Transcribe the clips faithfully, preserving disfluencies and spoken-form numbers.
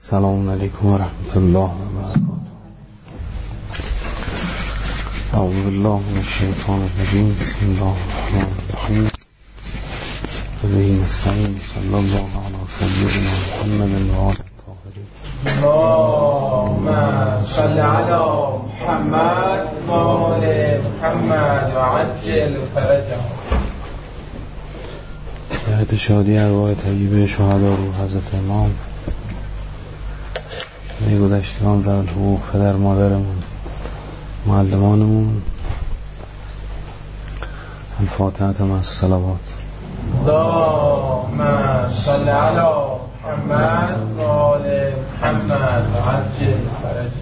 سلام علیکم و رحمت الله و برکاته. اعوذ بالله من الشیطان الرجیم. بسم الله الرحمن الرحیم. و به نستعین. صلی الله علی سیدنا محمد و آله الطاهرین. اللهم صل علی محمد و آل محمد و عجل فرجهم. جهت شادی ارواح طیبه شهدا روح حضرت امام، میگذشتگان ذوی الحقوق، پدر مادرمون، معلمانمون، الفاتحه مع الصلوات. اللهم صل علی محمد و آل محمد و عجل فرجهم.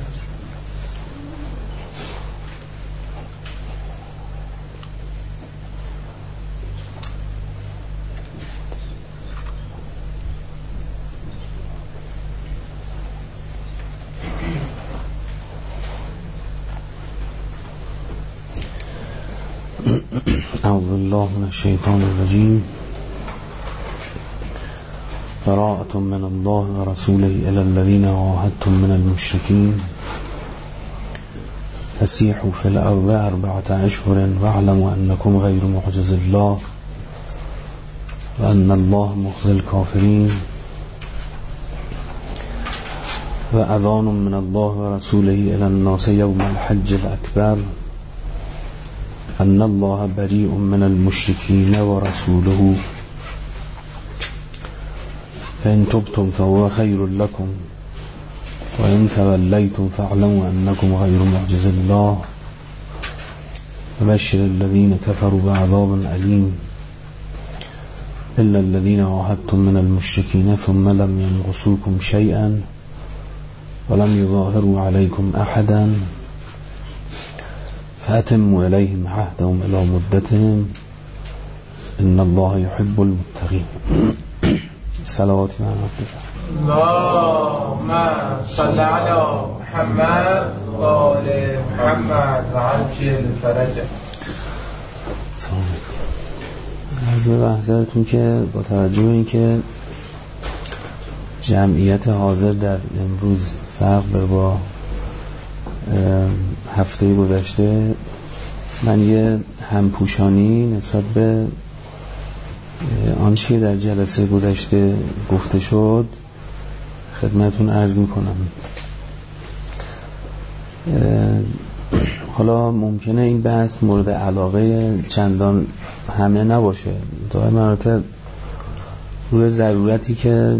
اعوذ بالله من الشیطان الرجیم. براءة من الله ورسوله إلى الذين عاهدتم من المشركين فسيحوا في الأرض أربعة أشهر واعلموا أنكم غير معجز الله وأن الله مخزي الكافرين وأذان من الله ورسوله إلى الناس يوم الحج الأكبر أن الله بريء من المشركين ورسوله فإن تبتم فهو خير لكم وإن توليتم فاعلموا أنكم غير معجز الله وبشر الذين كفروا بعذاب أليم إلا الذين عاهدتم من المشركين ثم لم ينقصوكم شيئا ولم يظاهروا عليكم أحدا فأتموا إليهم عهدهم إلى مدتهم إن الله يحب المتقين. صلوات اللهم صل على محمد و آل محمد و عجل فرجهم. سلام علیکم. عرض به محضرتون که با توجه به اینکه جمعیت حاضر در امروز فرق داره با هفته گذشته، من یه همپوشانی نسبت به آنچه در جلسه گذشته گفته شد خدمتون عرض میکنم. حالا ممکنه این بحث مورد علاقه چندان همه نباشه، در مراتب روی ضرورتی که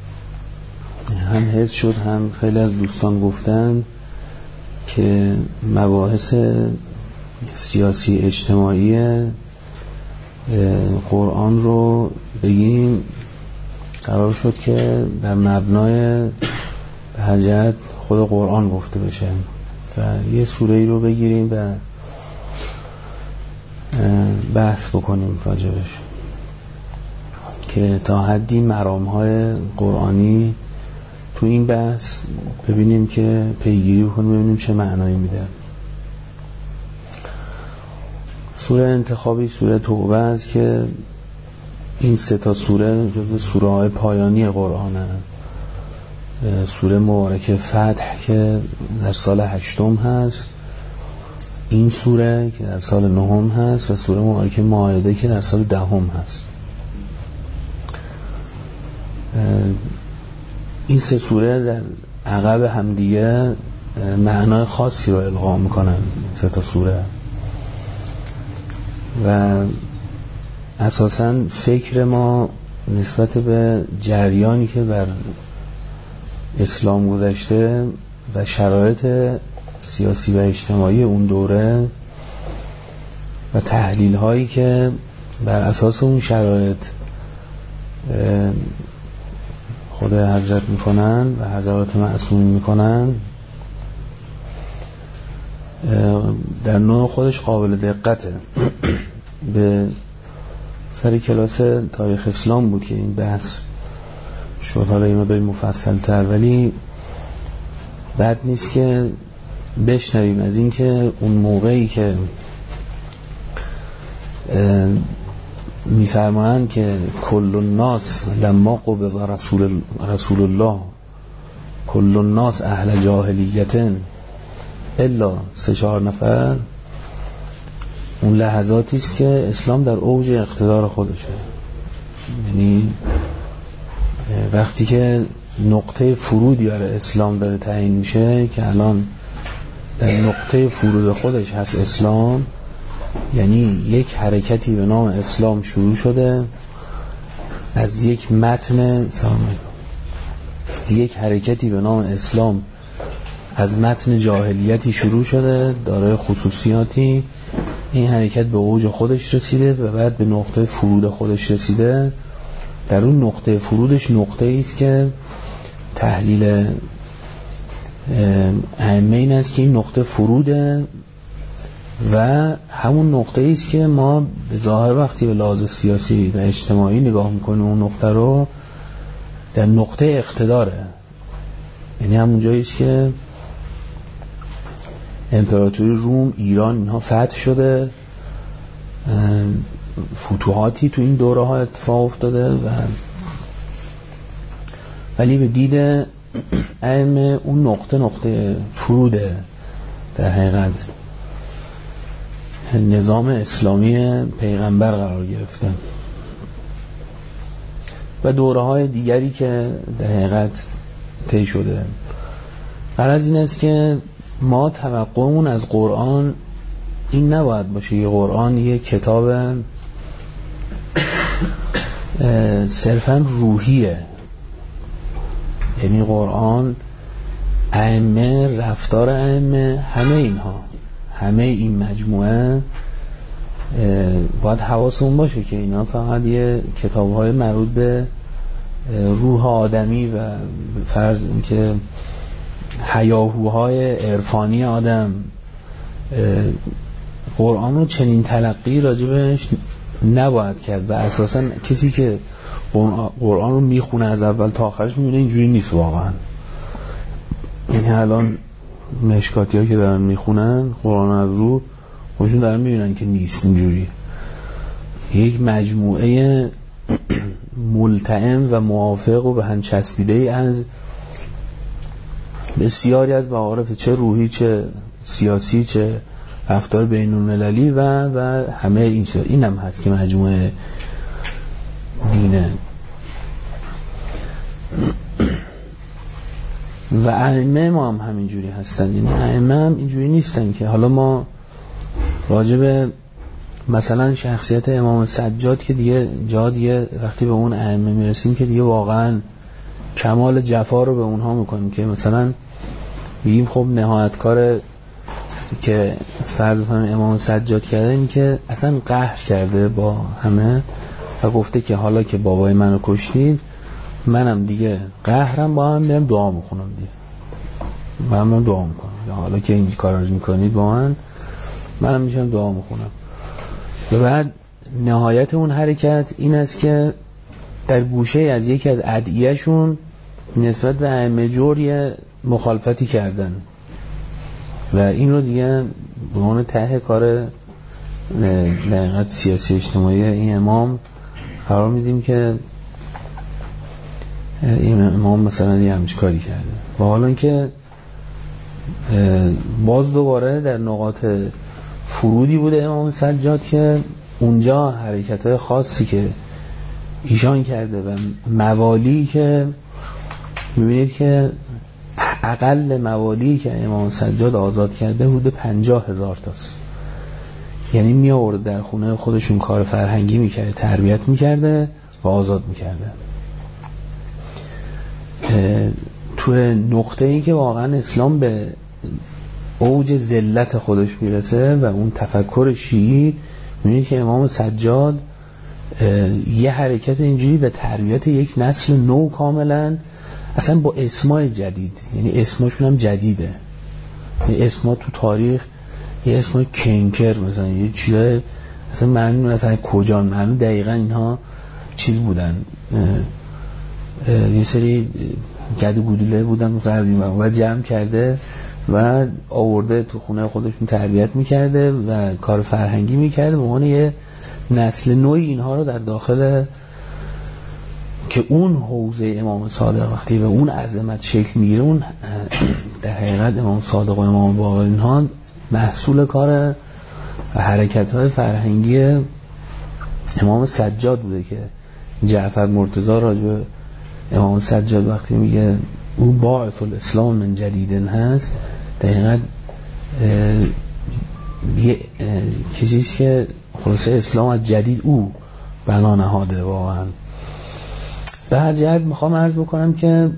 هم حس شد هم خیلی از دوستان گفتن که مباحث سیاسی اجتماعی قرآن رو بگیم، قرار شد که بر مبنای به هر جهت خود قرآن گفته بشه و یه سوره ای رو بگیریم و بحث بکنیم راجبش که تا حدی مرام‌های قرآنی تو این بحث ببینیم که پیگیری بکنیم، ببینیم چه معنایی میده. سوره انتخابی سوره توبه است که این سه تا سوره جزو سوره های پایانی قرآنه. سوره مبارکه فتح که در سال هشتم هست، این سوره که در سال نهم هست و سوره مبارکه مائده که در سال دهم هست. این سه سوره در عقب همدیگه معنای خاصی رو القا میکنن، سه تا سوره، و اساساً فکر ما نسبت به جریانی که بر اسلام گذشته و شرایط سیاسی و اجتماعی اون دوره و تحلیل هایی که بر اساس اون شرایط خود حضرت میکنن و حضرات معصوم میکنن در نوع خودش قابل دقته. به سر کلاس تاریخ اسلام بود که این بحث شد، حالا این مقداری مفصل تر، ولی بد نیست که بشنویم از این که اون موقعی که میفرمایند که کل الناس لما قبض رسول رسول الله کل الناس اهل جاهلیت الا سه چهار نفر، اون لحظاتی است که اسلام در اوج اقتدار خودشه. یعنی وقتی که نقطه فرودی برای اسلام داره تعیین میشه که الان در نقطه فرود خودش هست اسلام، یعنی یک حرکتی به نام اسلام شروع شده از یک متن سامه یک حرکتی به نام اسلام از متن جاهلیتی شروع شده دارای خصوصیاتی. این حرکت به اوج خودش رسیده و بعد به نقطه فرود خودش رسیده. در اون نقطه فرودش نقطه ایست که تحلیل ائمه این است که این نقطه فروده و همون نقطه ایست که ما به ظاهر وقتی به لحاظ سیاسی و اجتماعی نگاه میکنیم اون نقطه رو در نقطه اقتداره. یعنی همون جاییست که امپراتوری روم، ایران، اینها فتح شده، فتوحاتی تو این دوره ها اتفاق افتاده و ولی به دید ائمه اون نقطه نقطه فروده در حقیقت نظام اسلامی پیغمبر قرار گرفته و دوره های دیگری که در حقیقت طی شده. غرض این است که ما توقعمون از قرآن این نباید باشه یه قرآن یه کتاب صرفاً روحیه. یعنی قرآن، ائمه، رفتار ائمه، همه اینها، همه این مجموعه باید حواسمون باشه که اینا فقط یه کتاب‌های مربوط به روح آدمی و فرض این که هیاهوهای عرفانی آدم، قرآن رو چنین تلقی راجبش نباید کرد و اساساً کسی که قرآن رو میخونه از اول تا آخرش میبینه اینجوری نیست واقعا. یعنی الان مشکاتی ها که دارن میخونن قرآن از رو خودشون دارن میبینن که نیست اینجوری. یک مجموعه ملتئم و موافق و به هم چسبیده ای از بسیاری از معارف، چه روحی چه سیاسی چه رفتار بین المللی و و همه این چیزا. اینم هست که مجموعه دینه. و ائمه ما هم همینجوری هستن. یعنی ائمه هم اینجوری نیستن که حالا ما راجب مثلا شخصیت امام سجاد که دیگه جا دیگه وقتی به اون ائمه میرسیم که دیگه واقعا کمال جفا رو به اونها میکنیم که مثلا بگیم خب نهایتکار که فرض کنیم امام سجاد کرده این که اصلا قهر کرده با همه و گفته که حالا که بابای منو کشتید منم دیگه قهرم با هم میرم دعا میکنم دیگه منم دعا میکنم یا حالا که این کارا رو میکنید با من منم میشم دعا میکنم. و بعد نهایت اون حرکت این است که در گوشه از یکی از ادعیه‌شون نسبت به ائمه جور یه مخالفتی کردن و این رو دیگه به عنوان ته کار دقیقت سیاسی اجتماعی این امام قرار میدیم که این امام مثلا یه همچه کاری کرده. و حالا که باز دوباره در نقاط فرودی بوده امام سجاد که اونجا حرکت‌های خاصی که ایشان کرده و موالی که میبینید که اقل موالی که امام سجاد آزاد کرده حدود پنجاه هزار تاست. یعنی می آورد در خونه خودشون کار فرهنگی میکرده، تربیت میکرده و آزاد میکرده. تو نقطه ای که واقعا اسلام به اوج ذلت خودش میرسه و اون تفکر شیعی، میبینید که امام سجاد یه حرکت اینجوری به تربیت یک نسل نو کاملا اصلا با اسمای جدید، یعنی اسماشون هم جدیده، یعنی اسما تو تاریخ یه اسمای کنکر مثلا یه چیزای اصلا معنی مثلا کجا معنی دقیقا اینها چیز بودن، یه سری گد و گودوله بودن مثلا و جمع کرده و آورده تو خونه خودشون تربیت میکرده و کار فرهنگی میکرده به عنوان یه نسل نوعی اینها رو در داخل که اون حوزه امام صادق وقتی به اون عظمت شکل میگیره، اون در حقیقت امام صادق و امام باقر اینها محصول کار و حرکت‌های فرهنگی امام سجاد بوده که جعفر مرتضی راجع به امام سجاد وقتی میگه او باعث الاسلام من جدیدن هست، دقیقاً یه چیزیست که خلاصه اسلام از جدید او بنا نهاده. واقعا به هر جهت میخوام عرض بکنم که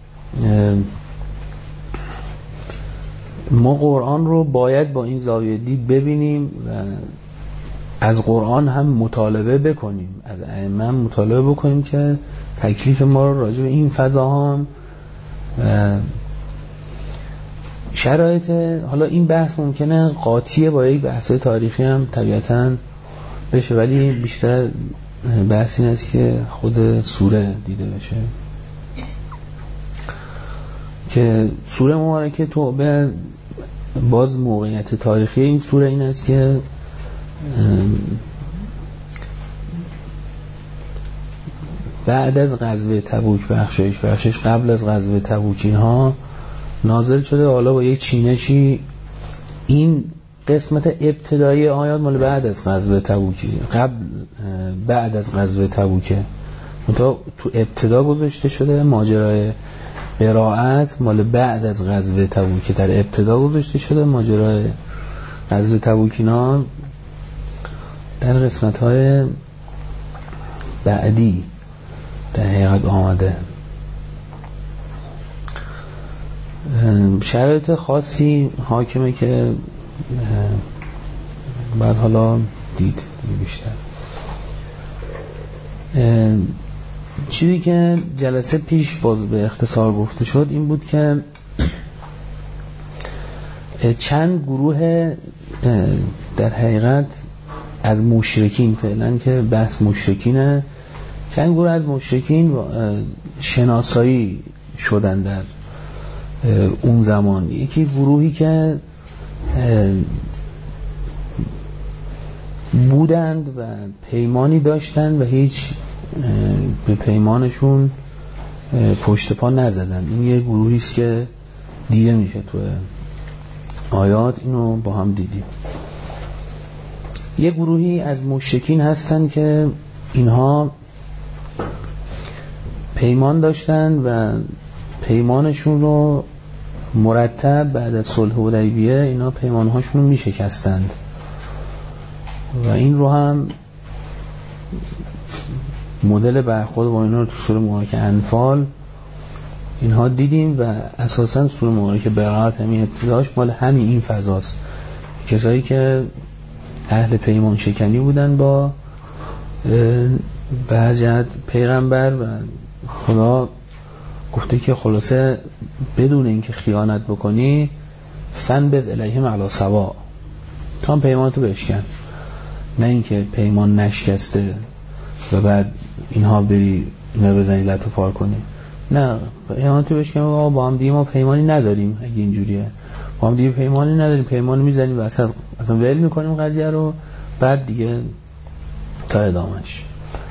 ما قرآن رو باید با این زاویه دید ببینیم و از قرآن هم مطالبه بکنیم، از ائمه مطالبه بکنیم که تکلیف ما رو راجع به این فضاها هم شرایط. حالا این بحث ممکنه قاطیه با یک بحث تاریخی هم طبیعتاً بشه، ولی بیشتر بحث این است که خود سوره دیده بشه که سوره مبارکه توبه. باز موقعیت تاریخی این سوره این است که بعد از غزوه تبوک، بخشش بخشش قبل از غزوه تبوک اینها نازل شده. حالا با یک چینشی این قسمت ابتدایی آیات مال بعد از غزوه تبوک، قبل بعد از غزوه تبوک تو تو ابتدا گذاشته شده. ماجرای قرائت مال بعد از غزوه تبوک در ابتدا گذاشته شده. ماجرای غزوه تبوک اینا در قسمت‌های بعدی در حقیقت آمده. شرایط خاصی حاکمه که بعد حالا دید بیشتر. چیزی که جلسه پیش باز به اختصار گفته شد این بود که چند گروه در حقیقت از مشرکین، فعلا که بحث مشرکینه، چند گروه از مشرکین شناسایی شدن در اون زمان. یکی گروهی که بودند و پیمانی داشتند و هیچ به پیمانشون پشت پا نزدن. این یه گروهی است که دیده میشه تو آیات، اینو با هم دیدیم. یه گروهی از مشرکین هستن که اینها پیمان داشتن و پیمانشون رو مرتب بعد از صلح حدیبیه اینا پیمانهاشون رو میشکستند و این رو هم مدل برخورد با اینا رو تو سوره مبارکه انفال اینها دیدیم و اساساً سوره مبارکه برات همین ابتداش مال همین این فضاست. کسایی که اهل پیمان شکنی بودن با به جهت پیغمبر و خدا گفته که خلاصه بدون اینکه خیانت بکنی فنبذ الیهم علی سوا، تا پیمانتو بشکن، نه اینکه پیمان نشکسته و بعد اینها بری نبزنی لطو پار کنی. نه، پیمانتو بشکن و با هم دیگه ما پیمانی نداریم. اگه اینجوریه با هم دیگه پیمانی نداریم، پیمانی میزنیم و اصلا اصلا ول میکنیم قضیه رو، بعد دیگه تا ادامهش.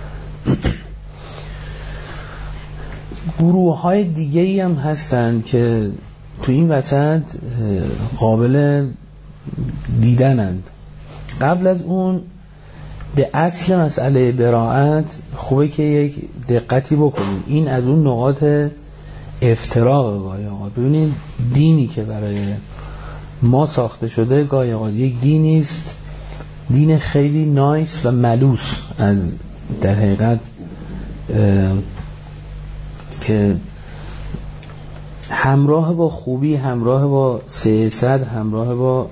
گروه های دیگه ای هم هستن که تو این وسط قابل دیدنند. قبل از اون به اصل مسئله براءت خوبه که یک دقتی بکنیم. این از اون نقاط افتراق گاهی اوقات. ببینید دینی که برای ما ساخته شده گاهی اوقات یک دینی است، دین خیلی نایس و ملوس از در حقیقت که همراه با خوبی، همراه با سیاست، همراه با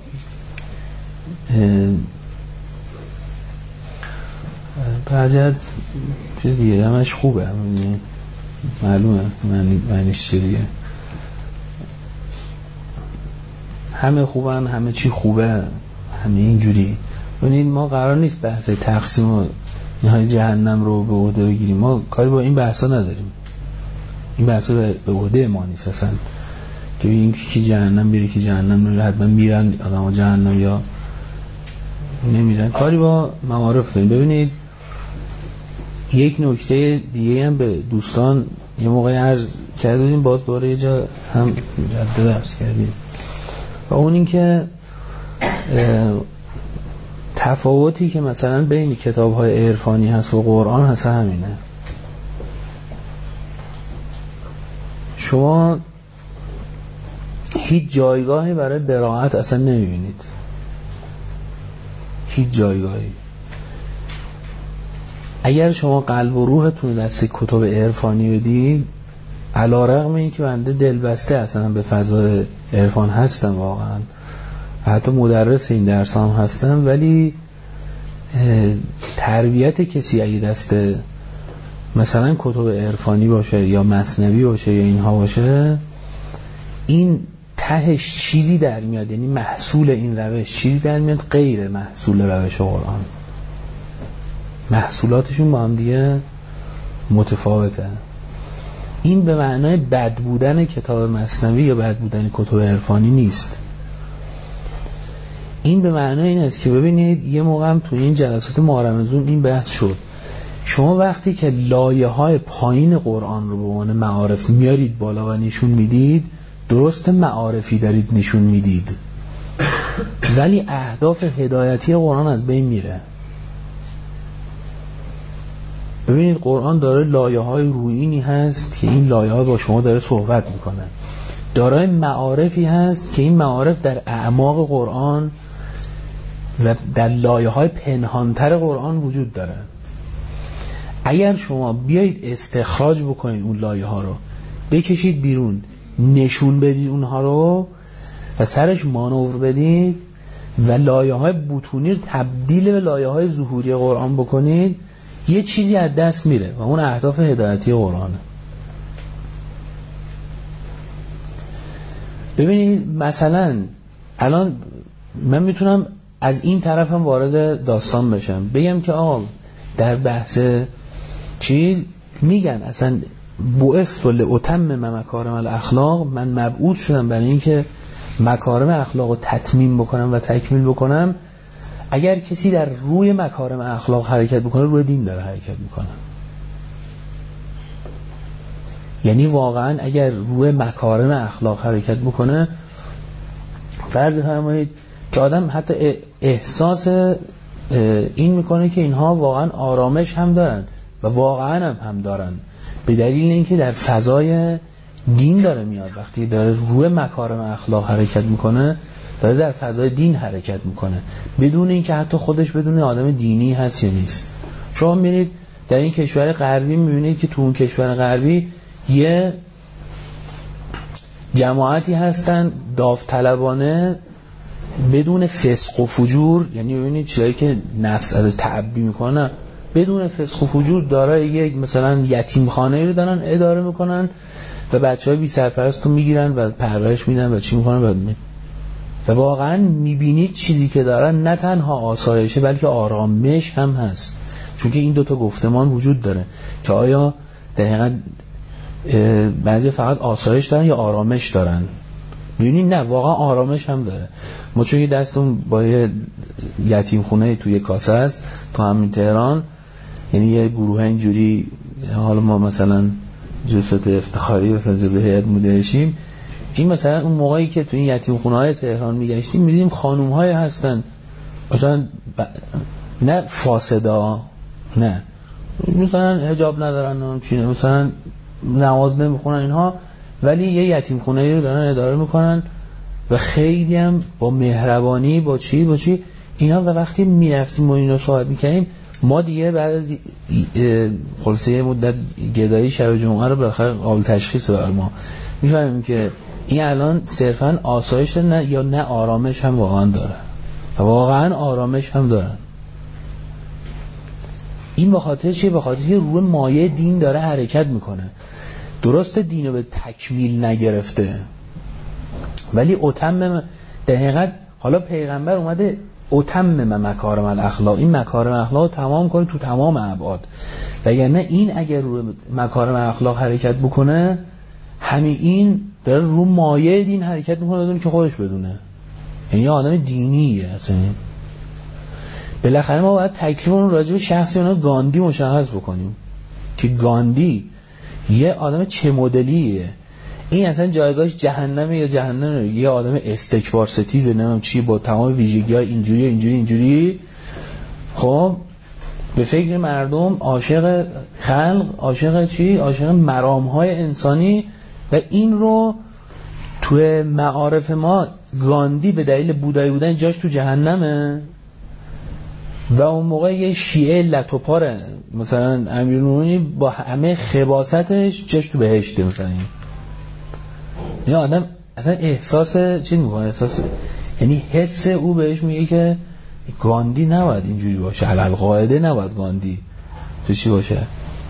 بعد چیز دیگه همش خوبه، معلومه معنیش چیه دیگه، همه خوبن، همه چی خوبه، همه اینجوری. ببینید ما قرار نیست بحث تقسیم و نهای جهنم رو به عهده بگیریم، ما کاری با این بحثا نداریم، این بحثا به عهده ما نیست اصلا که بگیم کی جهنم بیره کی جهنم نمیره، حتما میرن آدم جهنم یا نمیرن، کاری با معارف داریم. ببینید یک نکته دیگه هم به دوستان یه موقعی عرض کردیم، باز دوباره یه جا هم جدد درس کردیم، و اون این که تفاوتی که مثلا بین کتاب‌های عرفانی هست و قرآن هست همینه. شما هیچ جایگاهی برای براءت اصلا نمیبینید، هیچ جایگاهی. اگر شما قلب و روحتون دست کتب عرفانی بدید، علی رغم این که بنده دلبسته اصلا به فضای عرفان هستم واقعا، حتی مدرس این درس هم هستم، ولی تربیت کسی اگه دست مثلا کتب عرفانی باشه یا مثنوی باشه یا اینها باشه، این تهش چیزی در میاد، یعنی محصول این روش چیزی در میاد غیر محصول روش قرآن. محصولاتشون با هم دیگه متفاوته. این به معنای بد بودن کتاب مثنوی یا بد بودن کتب عرفانی نیست. این به معنای این است که ببینید یه موقع هم تو این جلسات ماه رمضان این بحث شد، شما وقتی که لایه های پایین قرآن رو به عنوان معارف میارید بالا و نشون میدید، درست معارفی دارید نشون میدید، ولی اهداف هدایتی قرآن از بین میره. ببینید قرآن داره لایه های رویینی هست که این لایه ها با شما داره صحبت میکنه، دارای معارفی هست که این معارف در اعماق قرآن و در لایه های پنهانتر قرآن وجود داره. اگر شما بیایید استخراج بکنید اون لایه ها رو، بکشید بیرون، نشون بدید اونها رو و سرش مانور بدید و لایه های بطونی رو تبدیل به لایه های ظهوری قرآن بکنید، یه چیزی از دست میره و اون اهداف هدایتی قرآنه. ببینید مثلا الان من میتونم از این طرفم وارد داستان بشم، بگم که آقا در بحث چیز میگن اصلا بعثت لأتمم مکارم الاخلاق، من مبعوث شدم برای اینکه مکارم اخلاق رو تتمیم بکنم و تکمیل بکنم. اگر کسی در روی مکارم اخلاق حرکت بکنه، روی دین داره حرکت میکنه. یعنی واقعا اگر روی مکارم اخلاق حرکت بکنه، فرض فرمایید که آدم حتی احساس این میکنه که اینها واقعا آرامش هم دارن و واقعا هم هم دارن، به دلیل اینکه در فضای دین داره میاد. وقتی داره روی مکارم اخلاق حرکت میکنه، داره در فضای دین حرکت میکنه، بدون اینکه حتی خودش بدون آدم دینی هست یا نیست. شما میبینید در این کشور غربی، میبینید که تو اون کشور غربی یه جماعتی هستن داوطلبانه بدون فسق و فجور، یعنی ببینید چیزایی که نفس از تعبی میکنه، بدون فسق و فجور دارای یک مثلا یتیمخانه رو دارن اداره میکنن و بچهای بی سرپرست رو میگیرن و پرورش میدن و چی میکنن و, و واقعا میبینید چیزی که دارن نه تنها آسایشه بلکه آرامش هم هست. چون که این دوتا گفتمان وجود داره که آیا دقیقا بعضی فقط آسایش دارن یا آرامش دارن. میبینید نه، واقعا آرامش هم داره. ما چون یه دستون با یه یتیم خونه توی کاسه است تو همین تهران، یعنی یه گروه اینجوری، حالا ما مثلا جلسات افتخاری مثلا جلوی هیئت مدیرشیم، این مثلا اون موقعی که تو این یتیم خونه های تهران میگشتیم میدیدیم خانوم های هستن مثلا ب... نه فاسدا، نه مثلا حجاب ندارن، مثلا نماز نمیخونن اینها، ولی یه یتیم خونه رو دارن اداره میکنن و خیلی هم با مهربانی با چی با چی اینا. و وقتی میرفتیم و اینا صحبت میکنیم، ما دیگه بعد از خلاصه مدت گدایی شب جمعه رو بالاخره قابل تشخیص برای ما میفهمیم که این الان صرفا آسایش نه یا نه آرامش هم واقعا داره و واقعا آرامش هم دارن. این به خاطر چیه؟ به خاطر که روی مایه دین داره حرکت میکنه. درست دینو به تکمیل نگرفته، ولی اتمم دقیقاً. حالا پیغمبر اومده اتمم مکارم الاخلاق، این مکارم اخلاق تمام کنه تو تمام ابعاد. وگرنه این اگر روی مکارم اخلاق حرکت بکنه، همین این داره رو مایه دین حرکت میکنه بدون که خودش بدونه. یعنی آدم دینیه اصلا. بالاخره ما باید تکلیفمون راجع به شخصی اونها گاندی مشخص بکنیم که گاندی یه آدم چه مدلیه، این اصلا جایگاهش جهنمه یا جهنمه، یه آدم استکبار ستیزه، نمیدونم چی، با تمام ویژگی‌های اینجوری اینجوری اینجوری، خب به فکر مردم، عاشق خلق، عاشق چی؟ عاشق مرام‌های انسانی. و این رو توی معارف ما گاندی به دلیل بودایی بودن جاش تو جهنمه و اون موقع یه شیعه لطوپاره مثلا امیرالمومنین با همه خباستش جاش تو بهشته. مثلا یه آدم اصلا احساس چی میکنه؟ احساس یعنی حس او بهش میگه که گاندی نباید اینجوری باشه، علل قاعده نباید گاندی تو چی باشه.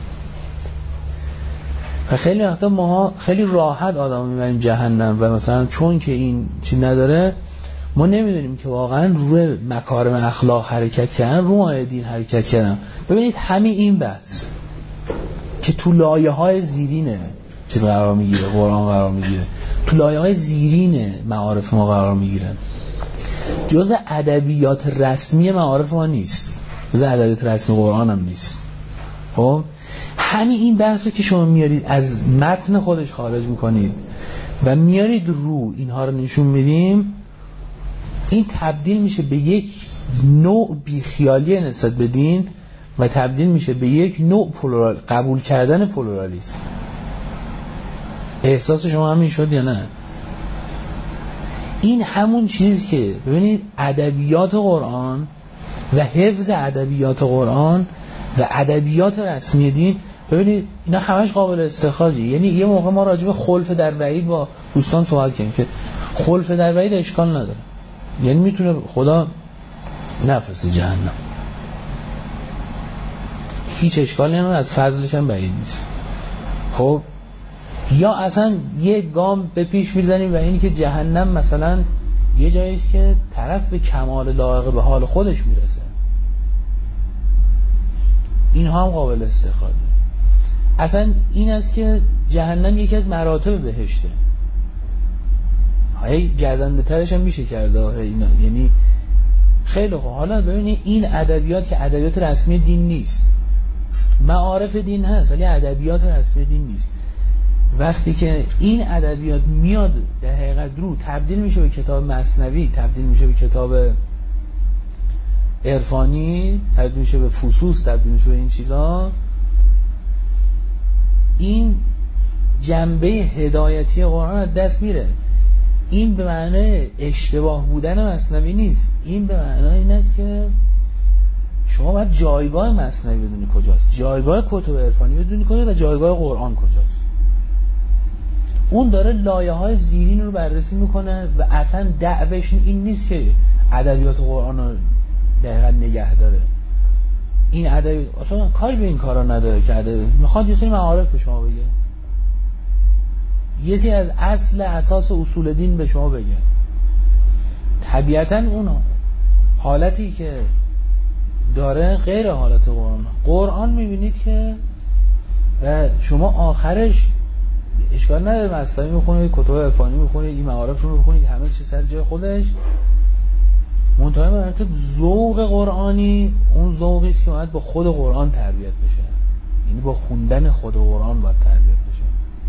و خیلی وقتا ما خیلی راحت آدم میبریم جهنم و مثلا چون که این چی نداره ما نمیدونیم که واقعا روی مکارم اخلاق حرکت کردن، رو ماه دین حرکت کردن. ببینید همین این بحث که تو لایه های زیرینه چیز قرار میگیره، قرآن قرار میگیره، تو لایه های زیرین معارف ما قرار میگیرن، جزء ادبیات رسمی معارف ما نیست، جزء ادبیات رسمی قرآن هم نیست. خب همین این بحثو که شما میارید از متن خودش خارج میکنید و میارید رو اینها رو نشون میدیم، این تبدیل میشه به یک نوع بیخیالی نسبت به دین و تبدیل میشه به یک نوع پلورال، قبول کردن پلورالیسم. احساس شما همین شد یا نه؟ این همون چیزی که ببینید ادبیات قرآن و حفظ ادبیات قرآن و ادبیات رسمی دین، ببینید اینا همش قابل استخراجه. یعنی یه موقع ما راجع به خلف در وعید با دوستان سوال کردیم که خلف در وعید اشکال نداره، یعنی میتونه خدا نفرسته جهنم، هیچ اشکالی نداره، از فضلش هم بعید نیست. خب یا اصلا یه گام به پیش میزنیم و اینی که جهنم مثلا یه جایی است که طرف به کمال لایق به حال خودش میرسه، اینها هم قابل استخراجه. اصلا این است که جهنم یکی از مراتب بهشته، های گزنده ترش هم میشه کرده اینا. یعنی خیلی خوب. حالا ببینید این ادبیات که ادبیات رسمی دین نیست، معارف دین هست ولی ادبیات رسمی دین نیست. وقتی که این ادبیات میاد در حقیقت رو تبدیل میشه به کتاب مثنوی، تبدیل میشه به کتاب عرفانی، تبدیل میشه به فصوص، تبدیل میشه به این چیزا، این جنبه هدایتی قرآن از دست میره. این به معنای اشتباه بودن مثنوی نیست، این به معنای این است که شما باید جایگاه مثنوی بدونی کجاست، جایگاه کتب عرفانی بدونی کجاست و جایگاه قرآن کجاست. اون داره لایه های زیرین رو بررسی میکنه و اصلا دعوش این نیست که ادبیات قرآن رو دقیقا نگه داره. این ادبیات اصلا کاری به این کارا نداره که ادبیات میخواد یه سری معارف به شما بگه، یه سری از اصل اساس اصول دین به شما بگه. طبیعتا اون حالتی که داره غیر حالت قرآن. قرآن میبینید که و شما آخرش اشکال نداره مثلا میخونید، کتب عرفانی میخونید، این معارف رو میخونید، همه چیز سر جای خودش، منتها به مراتب ذوق قرآنی اون ذوقی است که باید با خود قرآن تربیت بشه، یعنی با خوندن خود قرآن باید تربیت بشه.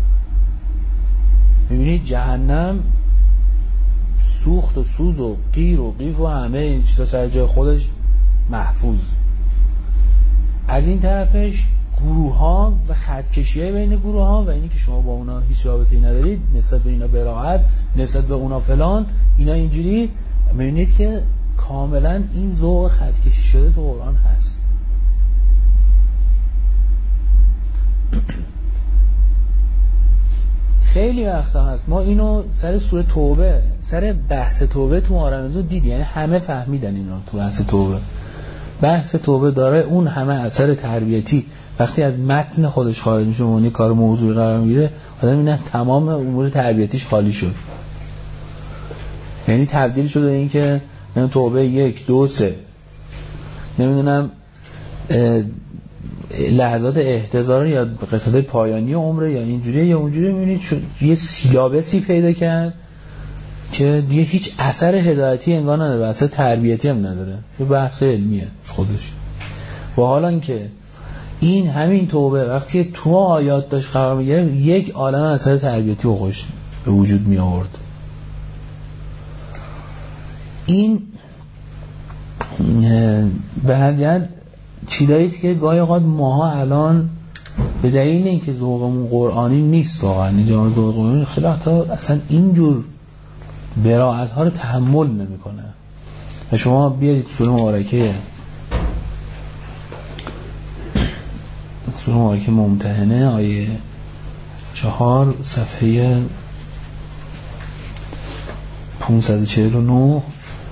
میبینید جهنم سوخت و سوز و قیر و قیف و همه این چیزا سر جای خودش محفوظ. از این طرفش گروه ها و خطکشی های بین گروه ها و اینی که شما با اونا هیچ رابطه‌ای ندارید، نسبت به اینا براحت، نسبت به اونا فلان، اینا اینجوری، میبینید که کاملا این ذوق خطکشی شده تو قرآن هست. خیلی وقتا هست ما اینو سر سوره توبه، سر بحث توبه تو مارمزون دید، یعنی همه فهمیدن اینو تو بحث توبه. بحث توبه داره اون همه اثر تربیتی وقتی از متن خودش خارج میشه و اون کار موضوعی قرار میگیره، آدم اینه تمام امور تربیتیش خالی شد، یعنی تبدیل شده این که توبه یک دو سه نمیدونم لحظات احتضار یا قسمت پایانی عمره یا اینجوری یا اونجوری، میبینید یه سیلابسی پیدا کرد که دیگه هیچ اثر هدایتی انگار نداره، اثر تربیتی هم نداره، یه بحث علمیه خودش. و حالا که این همین توبه وقتی تو آیات داشت قرار میگیره یک عالم اثر تربیتی و خوش به وجود می آورد. این به هر جهت چیزاییست که گاهی اوقات ماها الان به دلیل اینکه ذوقمون قرآنی نیست، واقعا اینجا ذوق قرآنی خیلی حتی اصلا اینجور براعت ها رو تحمل نمیکنه. و شما بیارید سوره مبارکه سوره مبارکه ممتحنه آیه چهار صفحه پانصد و چهل و نه.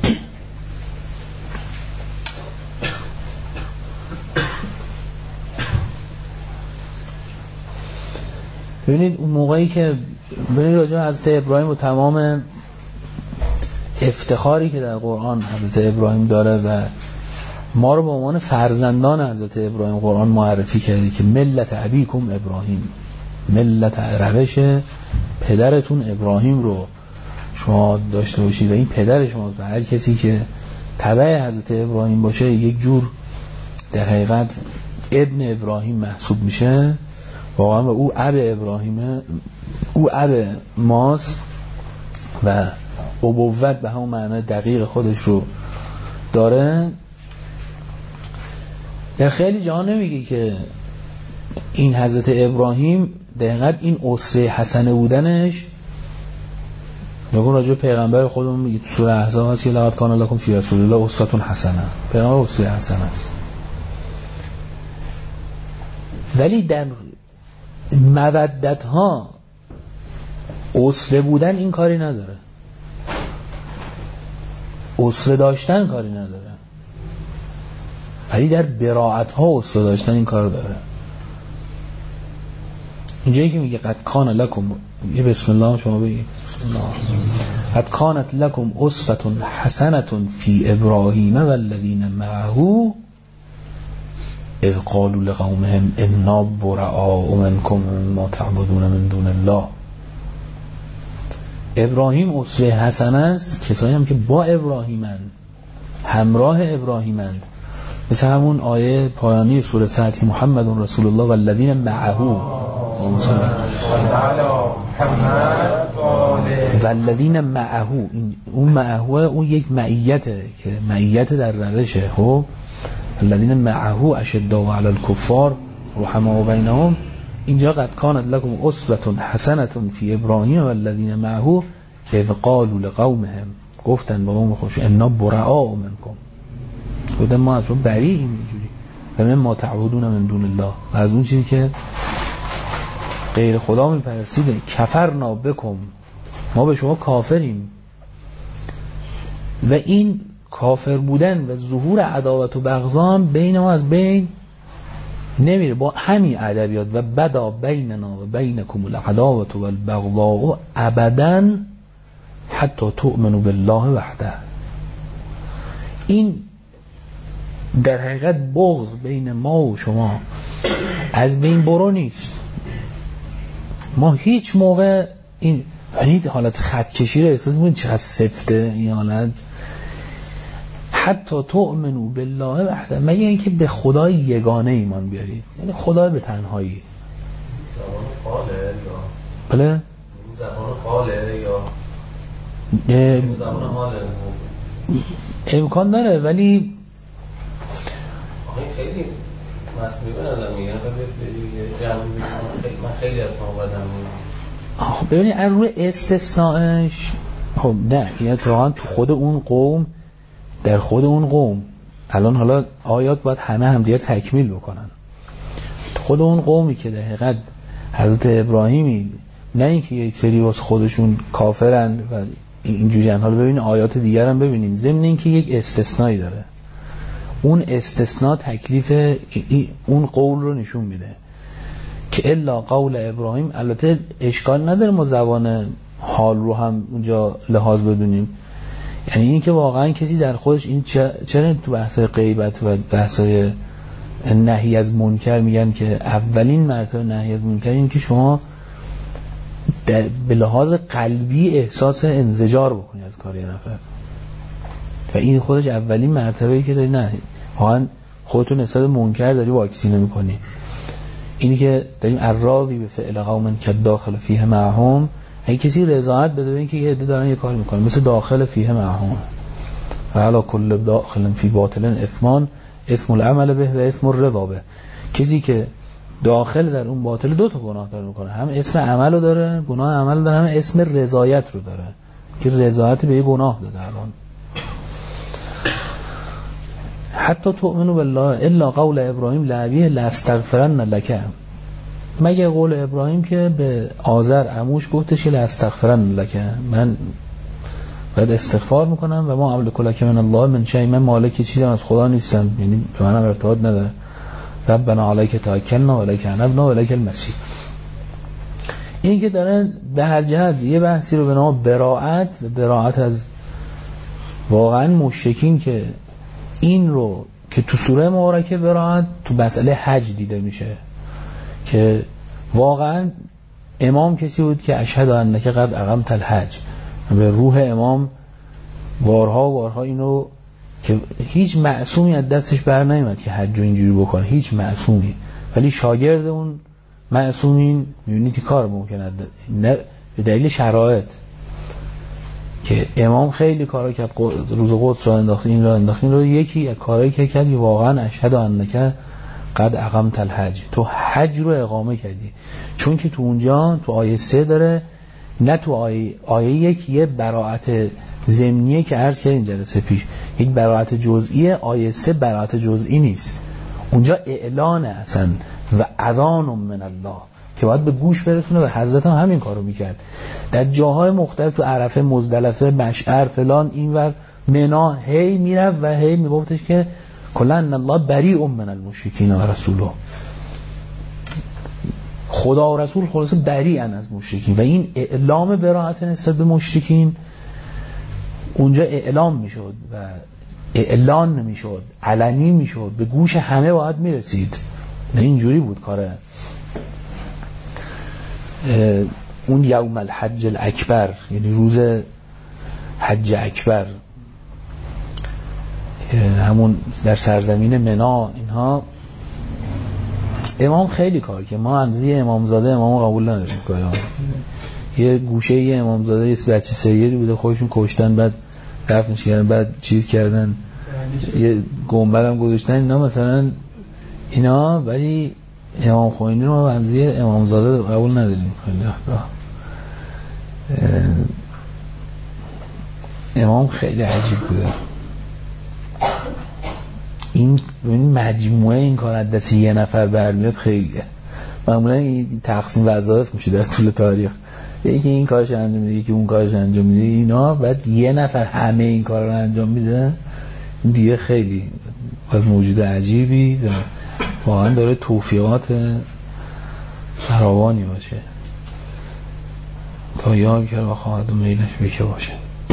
ببینید اون موقعی که ببینید راجع به حضرت ابراهیم و تمام افتخاری که در قرآن حضرت ابراهیم داره و ما رو به عنوان فرزندان حضرت ابراهیم قرآن معرفی کرده که ملت ابیکم ابراهیم، ملت روش پدرتون ابراهیم رو شما داشته باشید و این پدر شما و هر کسی که تبع حضرت ابراهیم باشه یک جور در حقیقت ابن ابراهیم محسوب میشه واقعا و او اب ابراهیمه، او اب ماست و ابوت به همون معنی دقیق خودش رو داره. در خیلی جا نمیگه که این حضرت ابراهیم دقیقاً این اسوه حسنه بودنش نگون راجع پیغمبر خودمون میگه تو سوره احزاب هست که لقد کان لکم فی رسول الله اسوه حسنه، پیغمبر اسوه حسنه است. ولی در مودت ها اسوه بودن این کاری نداره، اسوه داشتن کاری نداره، ولی در براعت ها اسوه داشتن این کار داره. اینجایی که میگه قد کان لکم، یه بسم الله شما بگید قد کانت لکم اسوه حسنه فی ابراهیم والذین معه اذ قالوا لقومهم انا براء منکم مما تعبدون من دون الله. ابراهیم اسوه حسنه است، کسایی هم که با ابراهیمند، همراه ابراهیمند، مثل همون آیه پایانی سوره فتح محمد رسول الله والذین معه، والذین معه، اون معه اون یک معیته که معیت در روشه. خب الذین معه اشداء علی الکفار رحماء بینهم، اینجا قد کانت لکم اسوه حسنه فی ابراهیم والذین معه اذ قالوا لقومهم، گفتن به قوم خودشون انا براء منکم، گفتن ما از اون بریئیم اینجوری و مما تعبدون من دون الله، و از اون چیزی که غیر خدا میپرستید، کفرنا بکم، ما به شما کافریم. و این کافر بودن و ظهور عداوت و بغضا بین ما از بین نمیره با همین ادبیات. و بدا بیننا و بینکم العداوت و البغضاء ابدا حتی تؤمنوا بالله وحده. این در حقیقت بغض بین ما و شما از بین برو نیست. ما هیچ موقع این یعنی حالت خط کشی رو احساس می‌کنید چقدر سفته این حالت، حتی تؤمنوا بالله وحده، مگه اینکه به خدای یگانه ایمان بیارید، یعنی خدای به تنهایی. زبان قاله یا بله زبان قاله یا زبان حاله امکان داره، ولی خیلی مسئولی به نظر میگه من خیلی از ما بدم ببینید از روی استثناءش خب نه، یعنی واقعا تو خود اون قوم، در خود اون قوم الان حالا آیات باید همه هم دیگه تکمیل بکنن. تو خود اون قومی که در حقیقت حضرت ابراهیمی نه اینکه یک سری واسه خودشون کافرن و اینجوری ان، حالا ببینید آیات دیگر هم ببینیم، ضمن اینکه یک استثنایی داره، اون استثناء تکلیف اون قول رو نشون میده که الا قول ابراهیم. البته اشکال نداره ما زبان حال رو هم اونجا لحاظ بدونیم، یعنی این که واقعا کسی در خودش این چرا تو بحث غیبت و بحث نهی از منکر میگن که اولین مرتبه نهی از منکر این که شما به لحاظ قلبی احساس انزجار بکنی از کار یه نفر و این خودش اولین مرتبه‌ای که داری نه واقعا خودتون نسبت منکر داری واکسینه میکنی. اینی که داریم اراضی به فعل قوم که داخل فیه معهم، اگه کسی رضایت بده به اینکه یه عده دارن یه کار میکنن مثل داخل فیه معهم و علا کل داخل فی باطل اثمان اسم العمل به و اسم الرضا به، کسی که داخل در اون باطل دو تا گناه داره میکنه، هم اسم عملو داره گناه عمل داره، هم اسم رضایت رو داره که رضایت به یه گناه داده. الان حتی تؤمنو بالله الا قول ابراهیم لعبیه لاستغفرن لک، مگه قول ابراهیم که به آذر عموش گفتش که لاستغفرن لک، من باید استغفار میکنم و ما املک لک من الله من شیء، من مالک چیزی از خدا نیستم، یعنی به منم ارتباط نداره. ربنا علیک توکلنا و الیک انبنا و الیک المصیر. این که داره به هر جهت یه بحثی رو به نام براءت، براءت از واقعا مشرکین که این رو که تو سوره مبارکه براءت تو مسئله حج دیده میشه که واقعا امام کسی بود که اشهد انک قد اقمت الحج، به روح امام بارها و بارها اینو که هیچ معصومی از دستش بر نمیاد که حج رو اینجوری بکنه، هیچ معصومی، ولی شاگرد اون معصومین میونیتی کار ممکنه نه به دلیل شرایط که امام خیلی کارا کرد، روز قدس را انداخت، این را انداخت، این رو یکی از کارهایی که کرد واقعا اشهد انک قد اقمت الحج، تو حج رو اقامه کردی، چون که تو اونجا تو آیه سه داره، نه تو آیه آیه یک یه براءت ضمنیه که عرض کردیم جلسه پیش، یک براءت جزئیه، آیه سه براءت جزئی نیست، اونجا اعلانه اصلا و اذان من الله که باید به گوش برسونه و حضرت هم همین کارو میکرد در جاهای مختلف، تو عرفه، مزدلفه، مشعر، فلان، اینور منا، هی میرفت و هی میگفتش که کلا ان الله بریء من المشرکین و رسوله، خدا و رسول خلاصه بریئن از مشرکین و این اعلام براءت نسبت به مشرکین اونجا اعلام میشد و اعلان میشد، علنی میشد، به گوش همه باید میرسید. اینجوری بود کاره. اون یوم الحج الاکبر یعنی روز حج اکبر، همون در سرزمین منا، اینها امام خیلی کار که ما اندازه امامزاده امامو قبول نداریم کنیم. یه گوشه یه امامزاده یه بچه سیدی بوده خودشون کشتن، بعد دفنش کردن، بعد چیز کردن، یه گنبد هم گذاشتن اینا مثلا اینا، ولی امام خمینی رو ما اندازه امامزاده قبول نداریم. امام خیلی عجیب بوده. این مجموعه این کار از دست یه نفر برمیاد خیلیه. معمولا این تقسیم وظایف میشه در طول تاریخ، یکی این کارش انجام میده، یکی اون کارش انجام میده، اینا بعد یه نفر همه این کار رو انجام میده، دیگه خیلی باید موجود عجیبی و واقعا داره توفیقات فراوانی باشه تا یاد کرد و خواهد و میلش بکه باشه.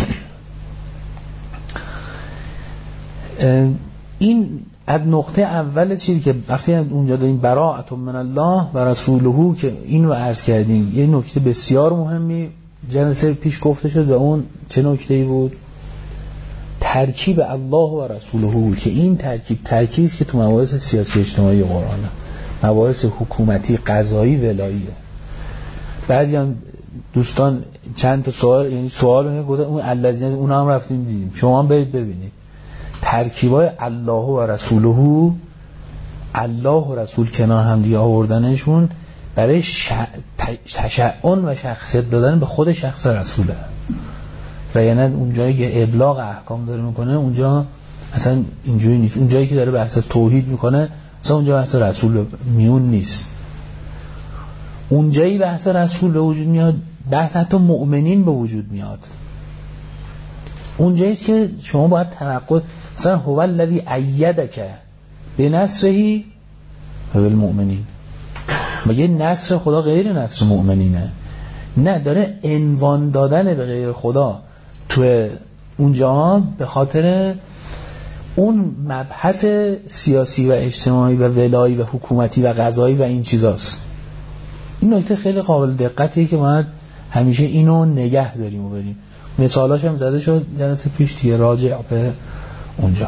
این از نقطه اول چیزی که وقتی اونجا داریم براءت من الله و رسوله که این رو عرض کردیم، یه نکته بسیار مهمی جلسه پیش گفته شد و اون چه نکته‌ای بود؟ ترکیب الله و رسوله بود که این ترکیب ترکیبی است که تو مباحث سیاسی اجتماعی قرآنه، مباحث حکومتی، قضایی، ولاییه. بعضی هم دوستان چند تا سوال یعنی سوال میگه گفتن اون الذین اون هم رفتیم دیدیم، شما هم برید ببینید ترکیبای الله و رسوله، الله و رسول کنار هم دیگه آوردنشون برای ش... تشعن و شخصیت دادن به خود شخص رسوله و یعنی اونجایی که ابلاغ احکام داره میکنه اونجا اصلا اینجوری نیست، اونجایی که داره بحث از توحید میکنه اصلا اونجا بحث رسول میون نیست، اونجایی بحث رسول به وجود میاد، بحث حتی مؤمنین به وجود میاد، اونجاییست که شما باید توقع مثلا هو الذی ایدک بنصره بالمؤمنین، مگه نصر خدا غیر نصر مؤمنینه؟ نه، داره عنوان دادن به غیر خدا تو اونجا به خاطر اون مبحث سیاسی و اجتماعی و ولایی و حکومتی و قضایی و این چیزاست. این نکته خیلی قابل دقتیه که باید همیشه اینو نگه داریم و بریم. مثالاش هم زده شد جلسه پیش دیگه، راجع به اونجا.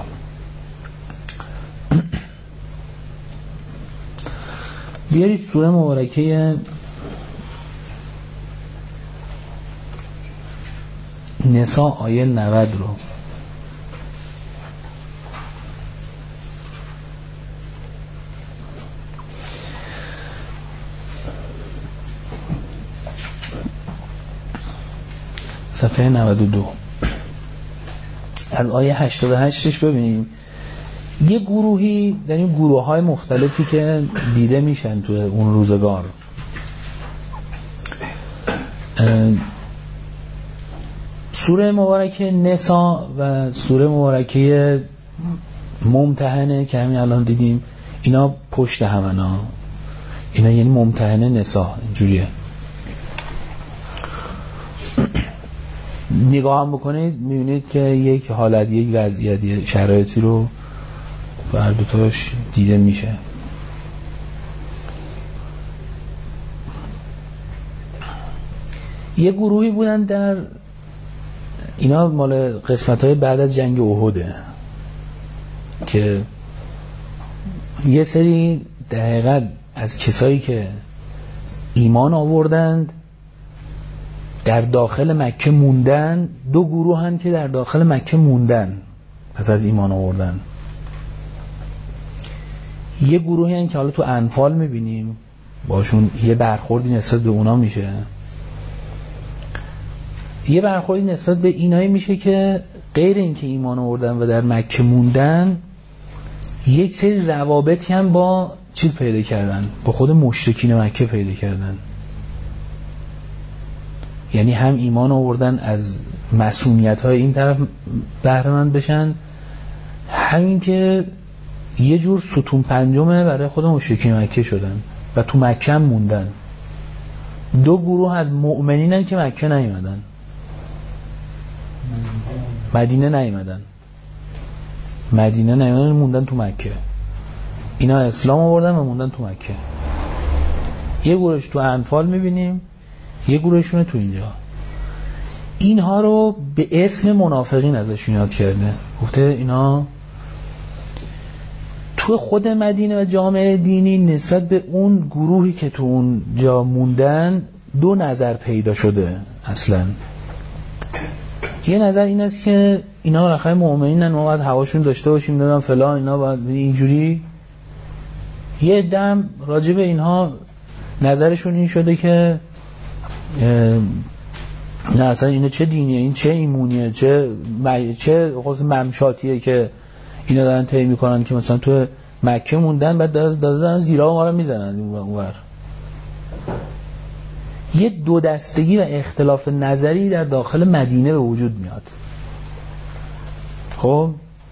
بیارید سوره مبارکه نساء آیه نود رو. صفحه نود و دو از آیه هشتاد و هشتش ببینیم. یه گروهی در این گروه های مختلفی که دیده میشن تو اون روزگار، سوره مبارکه نساء و سوره مبارکه ممتحنه که همین الان دیدیم، اینا پشت همنا، اینا یعنی ممتحنه نساء اینجوریه. نگاه هم بکنید میبینید که یک حالت، یک وضعیت، شرایطی رو بر دوتاش دیده میشه. یه گروهی بودن در اینا مال قسمت‌های بعد از جنگ احده که یه سری در حقیقت از کسایی که ایمان آوردند در داخل مکه موندن، دو گروه هم که در داخل مکه موندن پس از ایمان آوردن. یه گروهی هم که حالا تو انفال میبینیم باشون یه برخوردی نسبت به اونا میشه، یه برخوردی نسبت به اینایی میشه که غیر این که ایمان آوردن و در مکه موندن، یک سری روابطی هم با چیز پیدا کردن، با خود مشرکین مکه پیدا کردن. یعنی هم ایمان آوردن از مسئولیت های این طرف بهره مند بشن، همین که یه جور ستون پنجمه برای خود مشرکین مکه شدن و تو مکه هم موندن. دو گروه از مؤمنینن که مکه نیومدن، مدینه نیومدن، مدینه نیومدن موندن تو مکه. اینا اسلام آوردن و موندن تو مکه. یه گروهش تو انفال میبینیم، یه گروهشونه تو اینجا. اینها رو به اسم منافقین ازشون یاد کرده، گفته اینا تو خود مدینه و جامعه دینی نسبت به اون گروهی که تو اون جا موندن دو نظر پیدا شده. اصلا یه نظر این است که اینا بالاخره مؤمنینن، ما باید هواشون داشته باشیم، دادن فلان، اینا باید اینجوری. یه دم راجع به اینها نظرشون این شده که نه اصلا اینه چه دینیه، این چه ایمونیه، چه م... چه خاص ممشاتیه که اینا دارن طی میکنن که مثلا تو مکه موندن بعد دادن زیرا ما رو میزنن اونور. یه دو دستگی و اختلاف نظری در داخل مدینه به وجود میاد. خب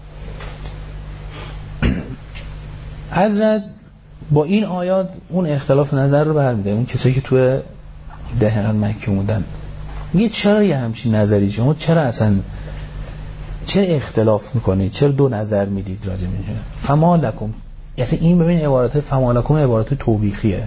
حضرت با این آیات اون اختلاف نظر رو برمی‌داره، اون کسایی که تو دهن مکه موندن میگه چرا یه همچین نظری، شما چرا اصلا چه اختلاف میکنید، چرا دو نظر میدید راجع میشه فما لکم. یعنی این ببین عبارت فما لکم عبارت توبیخیه.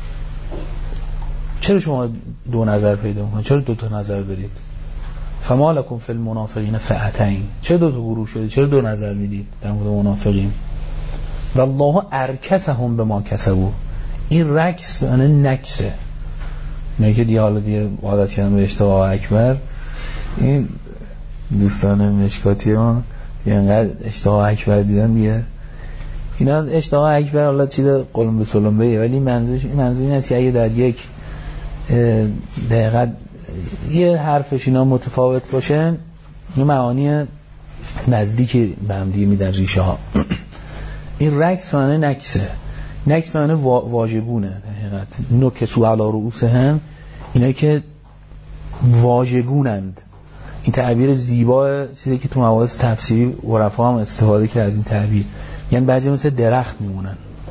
چرا شما دو نظر پیدا میکنید، چرا دو تا نظر دارید؟ فما لکم فی المنافقین فئتین، چرا دو تا گروه شدید، چرا دو نظر میدید در مورد منافقین؟ والله ارکسهم بما کسبوا. این رکس یعنی نکسه، نه که دیگه حالا دیگه عادت کردن به اشتباه اکبر. این دوستان مشکاتی ما اینقدر اشتباه اکبر دیدن دیگه، اینا اشتباه اکبر حالا چیز قلم به سلمبه، ولی منظورش این منظور این است که اگه در یک دقیقه یه حرفش اینا متفاوت باشه، یه معانی نزدیک به هم دیگه میدن ریشه ها. این رکس معنی نکسه، نکس معنی واژگونه. در حقیقت نکسو علی رؤوسهم، اینا که واژگونند. این تعبیر زیبا چیزی که تو مواضع تفسیری عرفا هم استفاده کرد از این تعبیر. یعنی بعضی مثل درخت میمونن،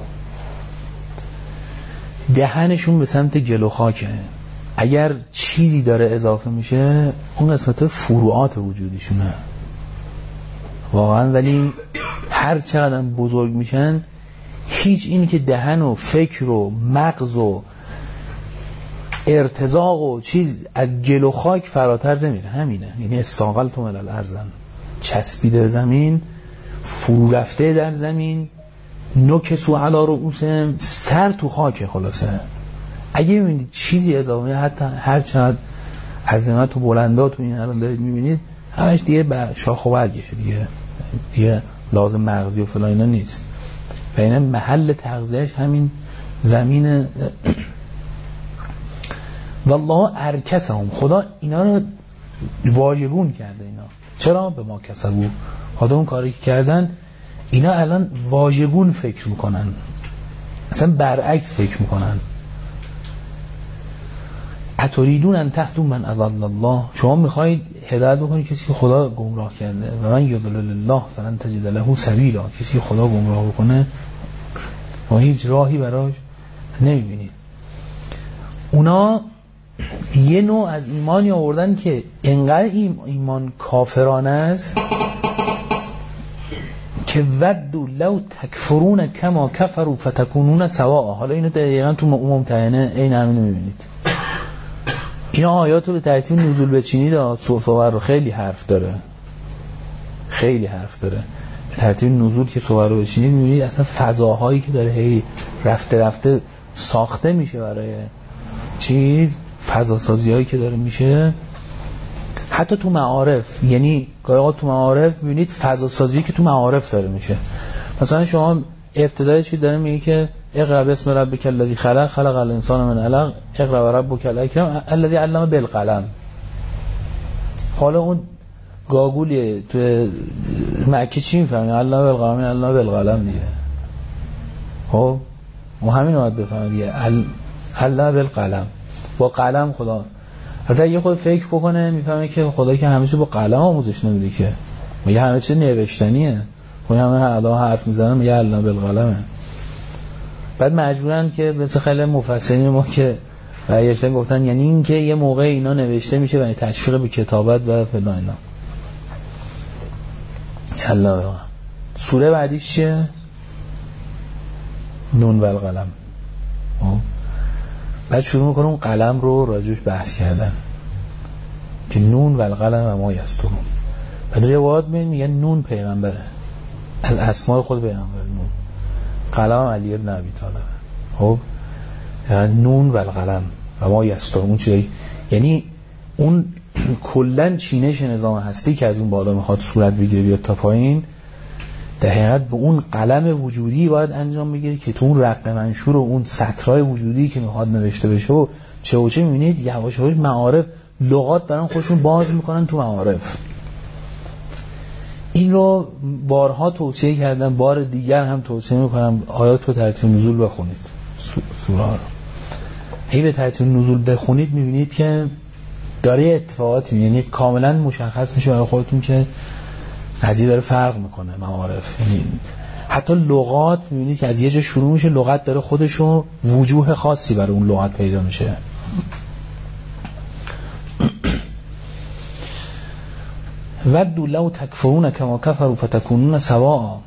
دهنشون به سمت گل و خاکه، اگر چیزی داره اضافه میشه اون قسمت فروعات وجودیشونه واقعا. ولی هر چقدر بزرگ میشن هیچ، این که دهن و فکر و مغز و ارتزاق و چیز از گل و خاک فراتر نمیره. همینه، یعنی استاقل تو ملل ارزن، چسبیده زمین، فرو رفته در زمین، نکسو علی رؤوسهم، سر تو خاکه. خلاصه اگه ببینید چیزی اضافه، حتی هر چقدر عظمت و بلندات تو این الان دارید میبینید، همش دیگه به شاخ و برگشه، دیگه دیگه لازم مغزی و فلان اینا نیست. و این محل تغذیهش همین زمین. والله ارکسهم، خدا اینا رو واجبون کرده. اینا چرا؟ به ما کسبو، خدا اون کاری که کردن اینا الان واجبون فکر میکنن، اصلا برعکس فکر میکنن. اتریدون ان تهدوا من اضل الله، شما میخواید هدایت بکنید کسی که خدا گمراه کرده. و من یضلل الله فلن تجد له سبیلا، کسی که خدا گمراه بکنه و هیچ راهی براش نمیبینید. اونا یه نوع از ایمانی آوردن که انقدر ایمان کافرانه است که ودوا لو تکفرون کما کفروا فتکونون سواء. حالا اینو دقیقاً تو ممتحنه این همینو میبینید. اینا آیات رو به ترتیب نزول بچینید، صحبت رو خیلی حرف داره، خیلی حرف داره. به ترتیب نزول که صحبت رو بچینید میبینید اصلا فضاهایی که داره هی رفته رفته ساخته میشه برای چیز، فضا سازی هایی که داره میشه. حتی تو معارف، یعنی گاهی تو معارف میبینید فضا سازی که تو معارف داره میشه. مثلا شما ابتدای چیز داره میگه که اقرا بسم ربک الذی خلق خلق الانسان من علق اقرا ربک الاکرم الذی علم بالقلم. حالا اون گاگولی تو مکه چی میفهمی؟ علم بالقلم، علم بالقلم دیگه. خب ما همین رو باید بفهمیم دیگه، علم بالقلم، با قلم خدا. حتی یه خود فکر بکنه میفهمه که خدا که همه چی با قلم آموزش نمیده، که میگه همه چی نوشتنیه. خب همه الان حرف میزنه میگه علم بالقلمه. بعد مجبورن که مثل خیلی مفسرین ما که برگشتن گفتن یعنی این که یه موقع اینا نوشته میشه و تشویق به کتابت و فلان اینا. الله. سوره بعدیش چیه؟ نون و القلم. بعد شروع میکنه اون قلم رو راجوش بحث کردن که نون و القلم و ما یسترون. بعد روایات میگن نون پیغمبره، از اسماء خود پیغمبر نون، قلم علی ابن ابی طالب. خب نون و القلم و ما یسترون، اون چیزی یعنی اون کلن چینش نظام هستی که از اون بالا میخواد صورت بگیره بیاد تا پایین، در حقیقت به اون قلم وجودی باید انجام بگیره که تو اون رقم منشور و اون سطرهای وجودی که میخواد نوشته بشه و چه و چه میبینید یواش یواش معارف لغات دارن خودشون باز میکنن تو معارف. این رو بارها توصیه کردم، بار دیگر هم توصیه میکنم آیات رو ترتیب نزول بخونید، سوره ها رو هی به ترتیب نزول بخونید میبینید که داره اتفاقاتی، یعنی کاملا مشخص میشه برای خودتون که قضیه داره فرق میکنه معارف. یعنی حتی لغات میبینید که از یه جا شروع میشه، لغت داره خودشو وجوه خاصی برای اون لغت پیدا میشه. ودوا لو تکفرون کما کفروا فتکونون سواء.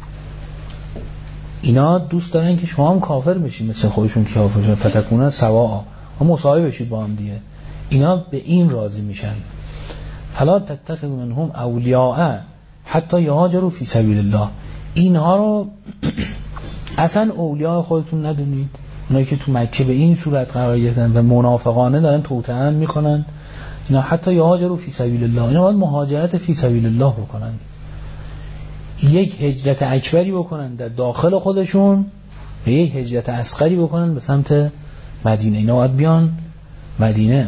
اینا دوست دارن که شما هم کافر بشید مثل خودشون که کافر شدن، فتکونون سواء، هم مساوی بشید با هم دیگه. اینا به این راضی میشن. فلا تتخذوا منهم اولیاء حتی یهاجروا فی سبیل الله. اینها رو اصلا اولیاء خودتون ندونید. اونایی که تو مکه به این صورت قرار گرفتن و منافقانه دارن توطئه میکنن، اینا حتی یهاجروا فی سبیل الله، اینا باید مهاجرت فی سبیل الله بکنن، یک هجرت اکبری بکنن در داخل خودشون و یک هجرت اصغری بکنن به سمت مدینه. اینا باید بیان مدینه.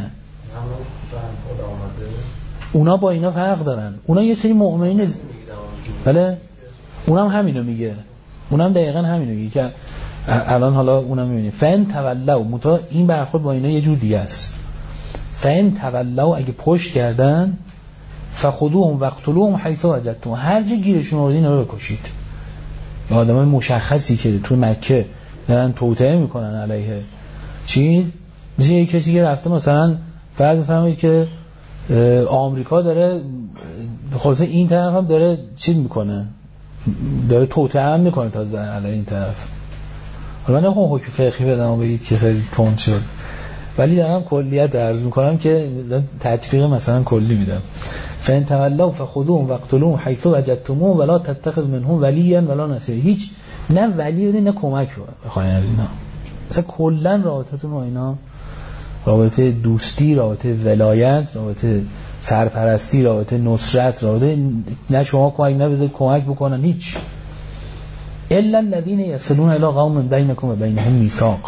اونا با اینا فرق دارن. اونا یه سری مؤمنین ز... بله اونم همینو میگه، اونم دقیقاً همینو میگه که الان حالا اونم میبینی فن تولوا، متا این برخورد با اینا یه جور دیگه است. فن تولوا، اگه پشت کردن فخذوهم وقتلوهم حيث وجدتم، هر جا گیرشون آوردین اینا رو بکشید. آدمای مشخصی که تو مکه دارن توطئه میکنن علیه چیز، مثل یه کسی که رفته مثلا فرض بفرمایید که آمریکا داره خلاصه این طرف هم داره چی میکنه، داره توطئه هم میکنه تا علیه این طرف. حالا من نمیخوام حکم فقهی بدم و بگید که خیلی تند شد، ولی دارم کلیت عرض میکنم که تطبیق مثلا کلی میدم. فان تولوا فخذوهم واقتلوهم حيث وجدتموهم ولا تتخذ منهم وليا ولا نصيرا. هیچ نه ولی بدین نه کمک بخواین از اینا. مثلا کلا رابطتون با اینا رابطه دوستی، رابطه ولایت، رابطه سرپرستی، رابطه نصرت، رابطه نه شما کمک نه بذارید کمک بکنن هیچ. الا الذين يصلون الى قوم بينكم وبينهم ميثاق.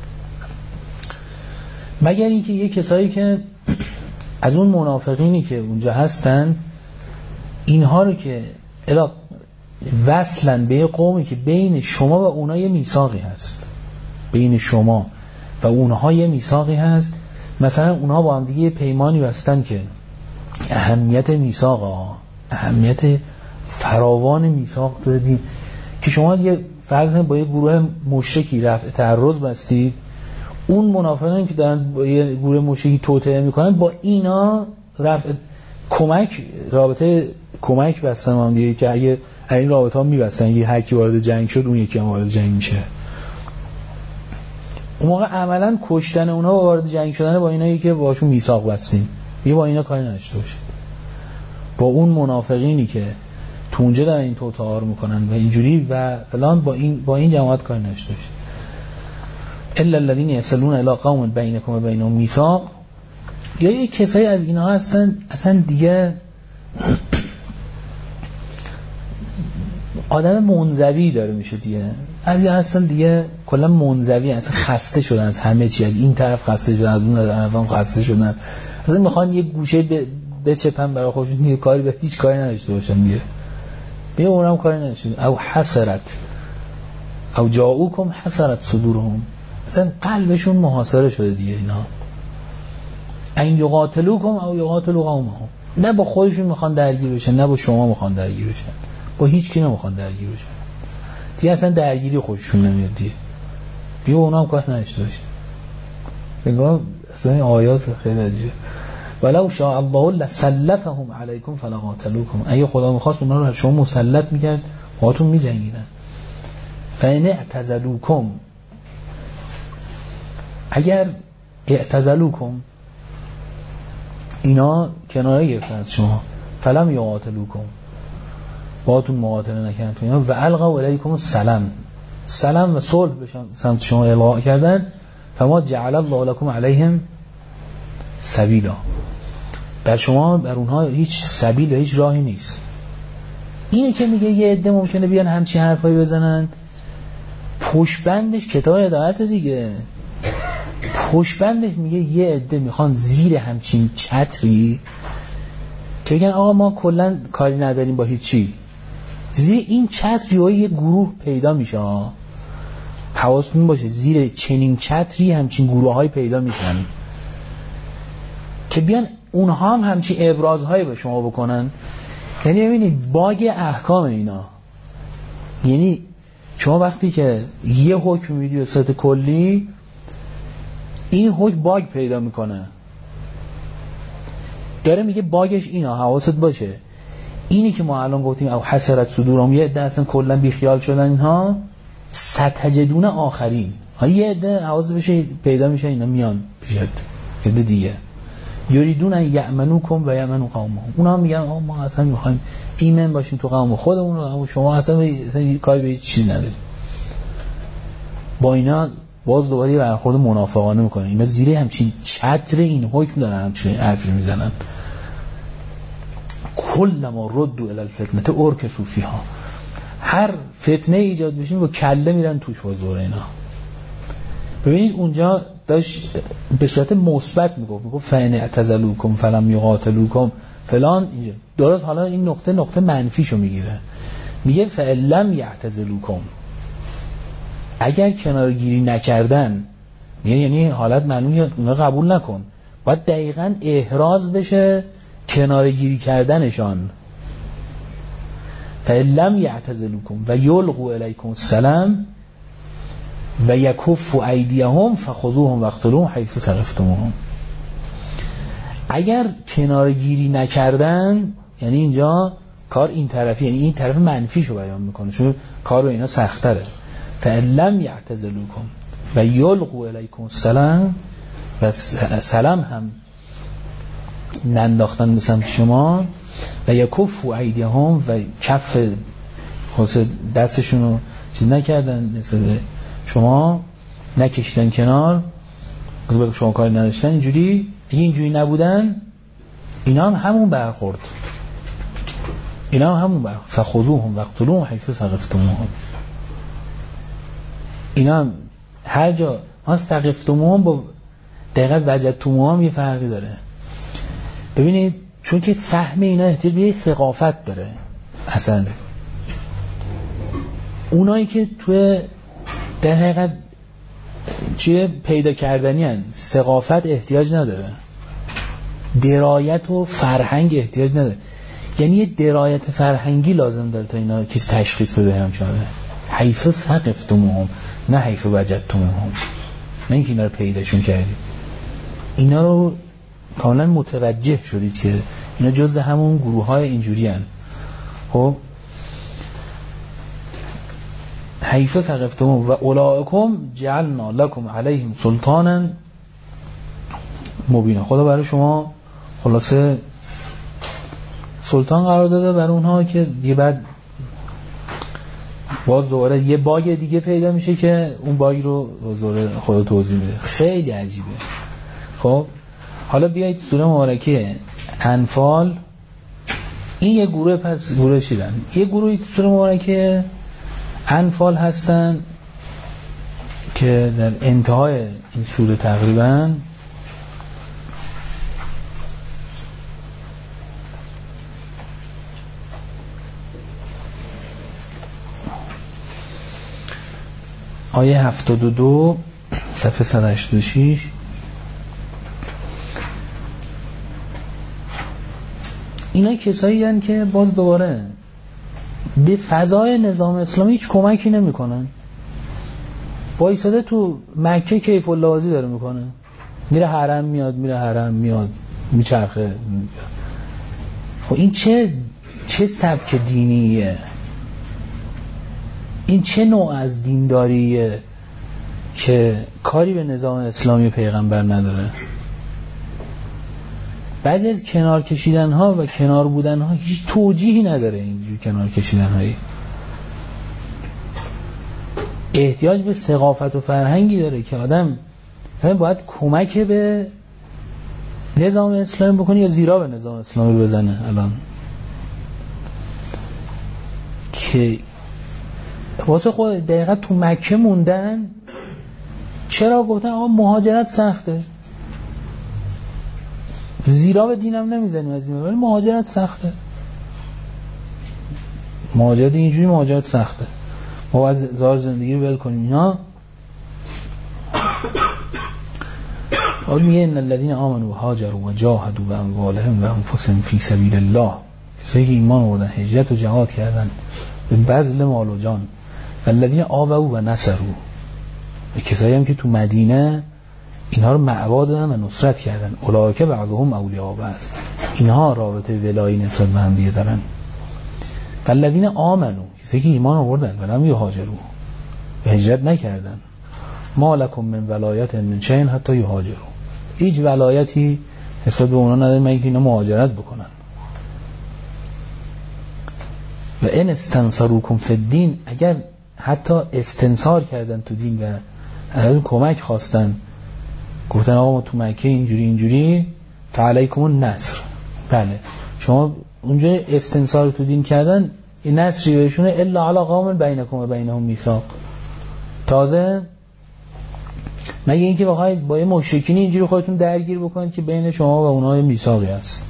مگر اینکه یه کسایی که از اون منافقینی که اونجا هستن اینها رو که الا وصلن به قومی که بین شما و اونها یه میثاقی هست، بین شما و اونها یه میثاقی هست، مثلا اونها با هم دیگه پیمانی بستن که اهمیت میثاق، اهمیت فراوان میثاق بدین که شما یه فرض با یه گروه مشرکی رفع تعرض بستید، اون منافقین که دارن با یه گروه مشرکی توطئه میکنن با اینا رفع کمک رابطه کمک بستن هم دیگه که اگه این رابطه ها میبستن یه هر کی وارد جنگ شد اون یکی هم وارد جنگ میشه. اون موقع عملا کشتن اونا و وارد جنگ شدن با اینایی که باشون میثاق بستیم یه با اینا کاری نداشته باشید. با اون منافقینی که تو اونجا دارن این توطئه رو میکنن و اینجوری و فلان با این با این جماعت کاری نداشته باشید. الا الذين يصلون الى قوم بينكم وبينهم ميثاق. یا یک کسایی از اینا هستن اصلا دیگه آدم منزوی داره میشه دیگه، از این هستن دیگه کلا منزوی، اصلا خسته شدن از همه چی، از این طرف خسته شدن از اون طرف هم خسته شدن، اصلا میخوان یه گوشه بچپن برای خودشون دیگه کاری به هیچ کاری نداشته باشن دیگه. بیا اونم کاری نداشته او حسرت او جاؤکم حسرت صدورهم، اصلا قلبشون محاصره شده دیگه اینا. این یقاتلوکم او یقاتلو قومهم، نه با خودشون میخوان درگیر بشن نه با شما میخوان درگیر بشن، با هیچ کی نمیخوان درگیر بشن دیگه، اصلا درگیری خودشون نمیاد دیگه. بیا اونا هم کار نداشته باشه. بگم اصلا این آیات خیلی عجیبه. ولو شاء الله لسلطهم علیکم فلقاتلوکم، اگه خدا میخواست اونا رو شما مسلط میکرد باهاتون میجنگیدن. فان اعتزلوکم، اگر اعتزلوکم اینا کناره گرفتن شما، فلم یقاتلوکم باهاتون مقاتله نکردن و القوا الیکم السلام، سلام و صلح بشن سمت شما القا کردن، فما جعل الله لكم علیهم سبیلا، بر شما بر اونها هیچ سبیل و هیچ راهی نیست. اینه که میگه یه عده ممکنه بیان همچین حرفایی بزنن، پشتبندش کتاب هدایت دیگه، پشتبندش میگه یه عده میخوان زیر همچین چتری که بگن آقا ما کلا کاری نداریم با هیچی، زیر این چتری ها یه گروه پیدا میشه. حواستون باشه زیر چنین چتری همچین گروه های پیدا میشن که بیان اونها هم همچین ابرازهایی به شما بکنن. یعنی ببینید باگ احکام اینا، یعنی شما وقتی که یه حکم میدی به صورت کلی، این حکم باگ پیدا میکنه، داره میگه باگش اینا، حواست باشه. اینی که ما الان گفتیم او حسرت صدورهم، یه عده اصلا کلا بیخیال شدن اینها، ستجدون آخرین ها یه عده حواست بشه پیدا میشه اینا میان پیشت عده دیگه، یریدون ان یأمنوکم و یأمنوا قومهم، اونا میگن ما اصلا میخوایم ایمن باشیم تو قوم خودمون و شما اصلا کاری به هیچ چیزی ندارید. با اینا باز دوباره برخورد منافقانه میکنن. اینا زیر همچین چتر این حکم دارن همچین حرفی میزنن. کلما ردوا الی الفتنه ارکسوا فیها، هر فتنه ایجاد بشه با کله میرن توش با زور اینا. ببینید اونجا داشت به صورت مثبت میگفت، میگفت فان اعتزلوکم فلم یقاتلوکم فلان، اینجا درست. حالا این نقطه نقطه منفیشو میگیره، میگه فلم یعتزلوکم، اگر کنارگیری نکردن، یعنی حالت معلومه اونا قبول نکن، باید دقیقاً احراز بشه کنارگیری کردنشان. فلم یعتزلوکم و یلقوا الیکم السلام و یکفوا ایدیهم فخذوهم واقتلوهم حیث ثقفتموهم. اگر کنارگیری نکردن، یعنی اینجا کار این طرفی، یعنی این طرف منفیشو بیان میکنه، چون کار رو اینا سخت‌تره. فلم یعتزلوکم و یلقوا الیکم السلام و سلام هم ننداختن به سمت شما و یکفوا ایدیهم و کف خلاص دستشون رو چیز نکردن نسبت شما، نکشیدن کنار، به شما کاری نداشتن، اینجوری اگه اینجوری نبودن اینا هم همون برخورد اینا هم همون برخورد فخذوهم وقتلوهم حیث ثقفتموهم. اینا هم هر جا ما ثقفتموهم با دقیقاً وجدتموهم یه فرقی داره. ببینید چون که فهم اینا احتیاج به ثقافت داره. اصلا اونایی که توی در حقیقت چیه پیدا کردنی هن، ثقافت احتیاج نداره، درایت و فرهنگ احتیاج نداره. یعنی یه درایت فرهنگی لازم داره تا اینا کسی تشخیص بده هم چاره حیث ثقفتموهم، نه حیث وجدتموهم، نه اینکه اینا رو پیداشون کردید، اینا رو کاملا متوجه شدید که اینا جزء همون گروه های اینجوری هن. خب حیث ثقفتموهم و اولئکم جعلنا لکم علیهم سلطانا مبینا. خدا برای شما خلاصه سلطان قرار داده برای اونها که دیگه بعد باز دوباره یه باگ دیگه پیدا میشه که اون باگ رو دوباره خدا توضیح میده. خیلی عجیبه. خب حالا بیایید سوره مبارکه انفال، این یه گروه پس گروه شیدن، یه گروهی سوره مبارکه انفال هستن که در انتهای این سوره تقریبا آیه هفتاد و دو صفحه صد و هشتاد و شش اینا کسایی هستند که باز دوباره به فضای نظام اسلامی هیچ کمکی نمی کنن. وایساده تو مکه کیف اللحاظی داره میکنه، میره حرم میاد میره حرم میاد میچرخه. خب این چه چه سبک دینیه؟ این چه نوع از دینداریه که کاری به نظام اسلامی پیغمبر نداره؟ بعضی از کنار کشیدن ها و کنار بودن ها هیچ توجیهی نداره. اینجور کنار کشیدن هایی احتیاج به ثقافت و فرهنگی داره که آدم باید کمک به نظام اسلامی بکنه یا زیرا به نظام اسلامی رو بزنه. الان که واسه خود دقیقا تو مکه موندن، چرا گفتن آقا مهاجرت سخته، زیرا به دینم نمیزنیم از این، ولی مهاجرت سخته، مهاجرت اینجوری مهاجرت سخته، ما باید زار زندگی رو ول کنیم. اینا آقا میگه ان الذين آمنوا وهاجروا وجاهدوا باموالهم وانفسهم فی سبیل الله، کسایی که ایمان آوردن، هجرت و جهاد کردن به بذل مال و جان، والذین آووا و نصروا، کسایی هم که تو مدینه اینها رو مأوا دادن و نصرت کردن، اولئک بعضهم اولیاء بعض، اینها رابطه ولایی نسبت به هم دیگه دارن. والذین آمنوا، کسایی که ایمان آوردن ولم یهاجروا، هجرت نکردن، ما لکم من ولایت من شیء حتی یهاجروا، هیچ ولایتی نسبت به اونا نداره مگه اینا مهاجرت بکنن. و ان استنصروکم فی الدین، اگر حتی استنصار کردن تو دین و از کمک خواستن، گفتن آقا ما تو مکه اینجوری اینجوری، فعلیکم النصر، بله شما اونجا استنصار تو دین کردن، این نصری بهشونه، الا علی قوم بینکم و بینهم میثاق، تازه مگه اینکه بخواید با یه مشرکین اینجوری خودتون درگیر بکنید که بین شما و اونها میثاقی هست،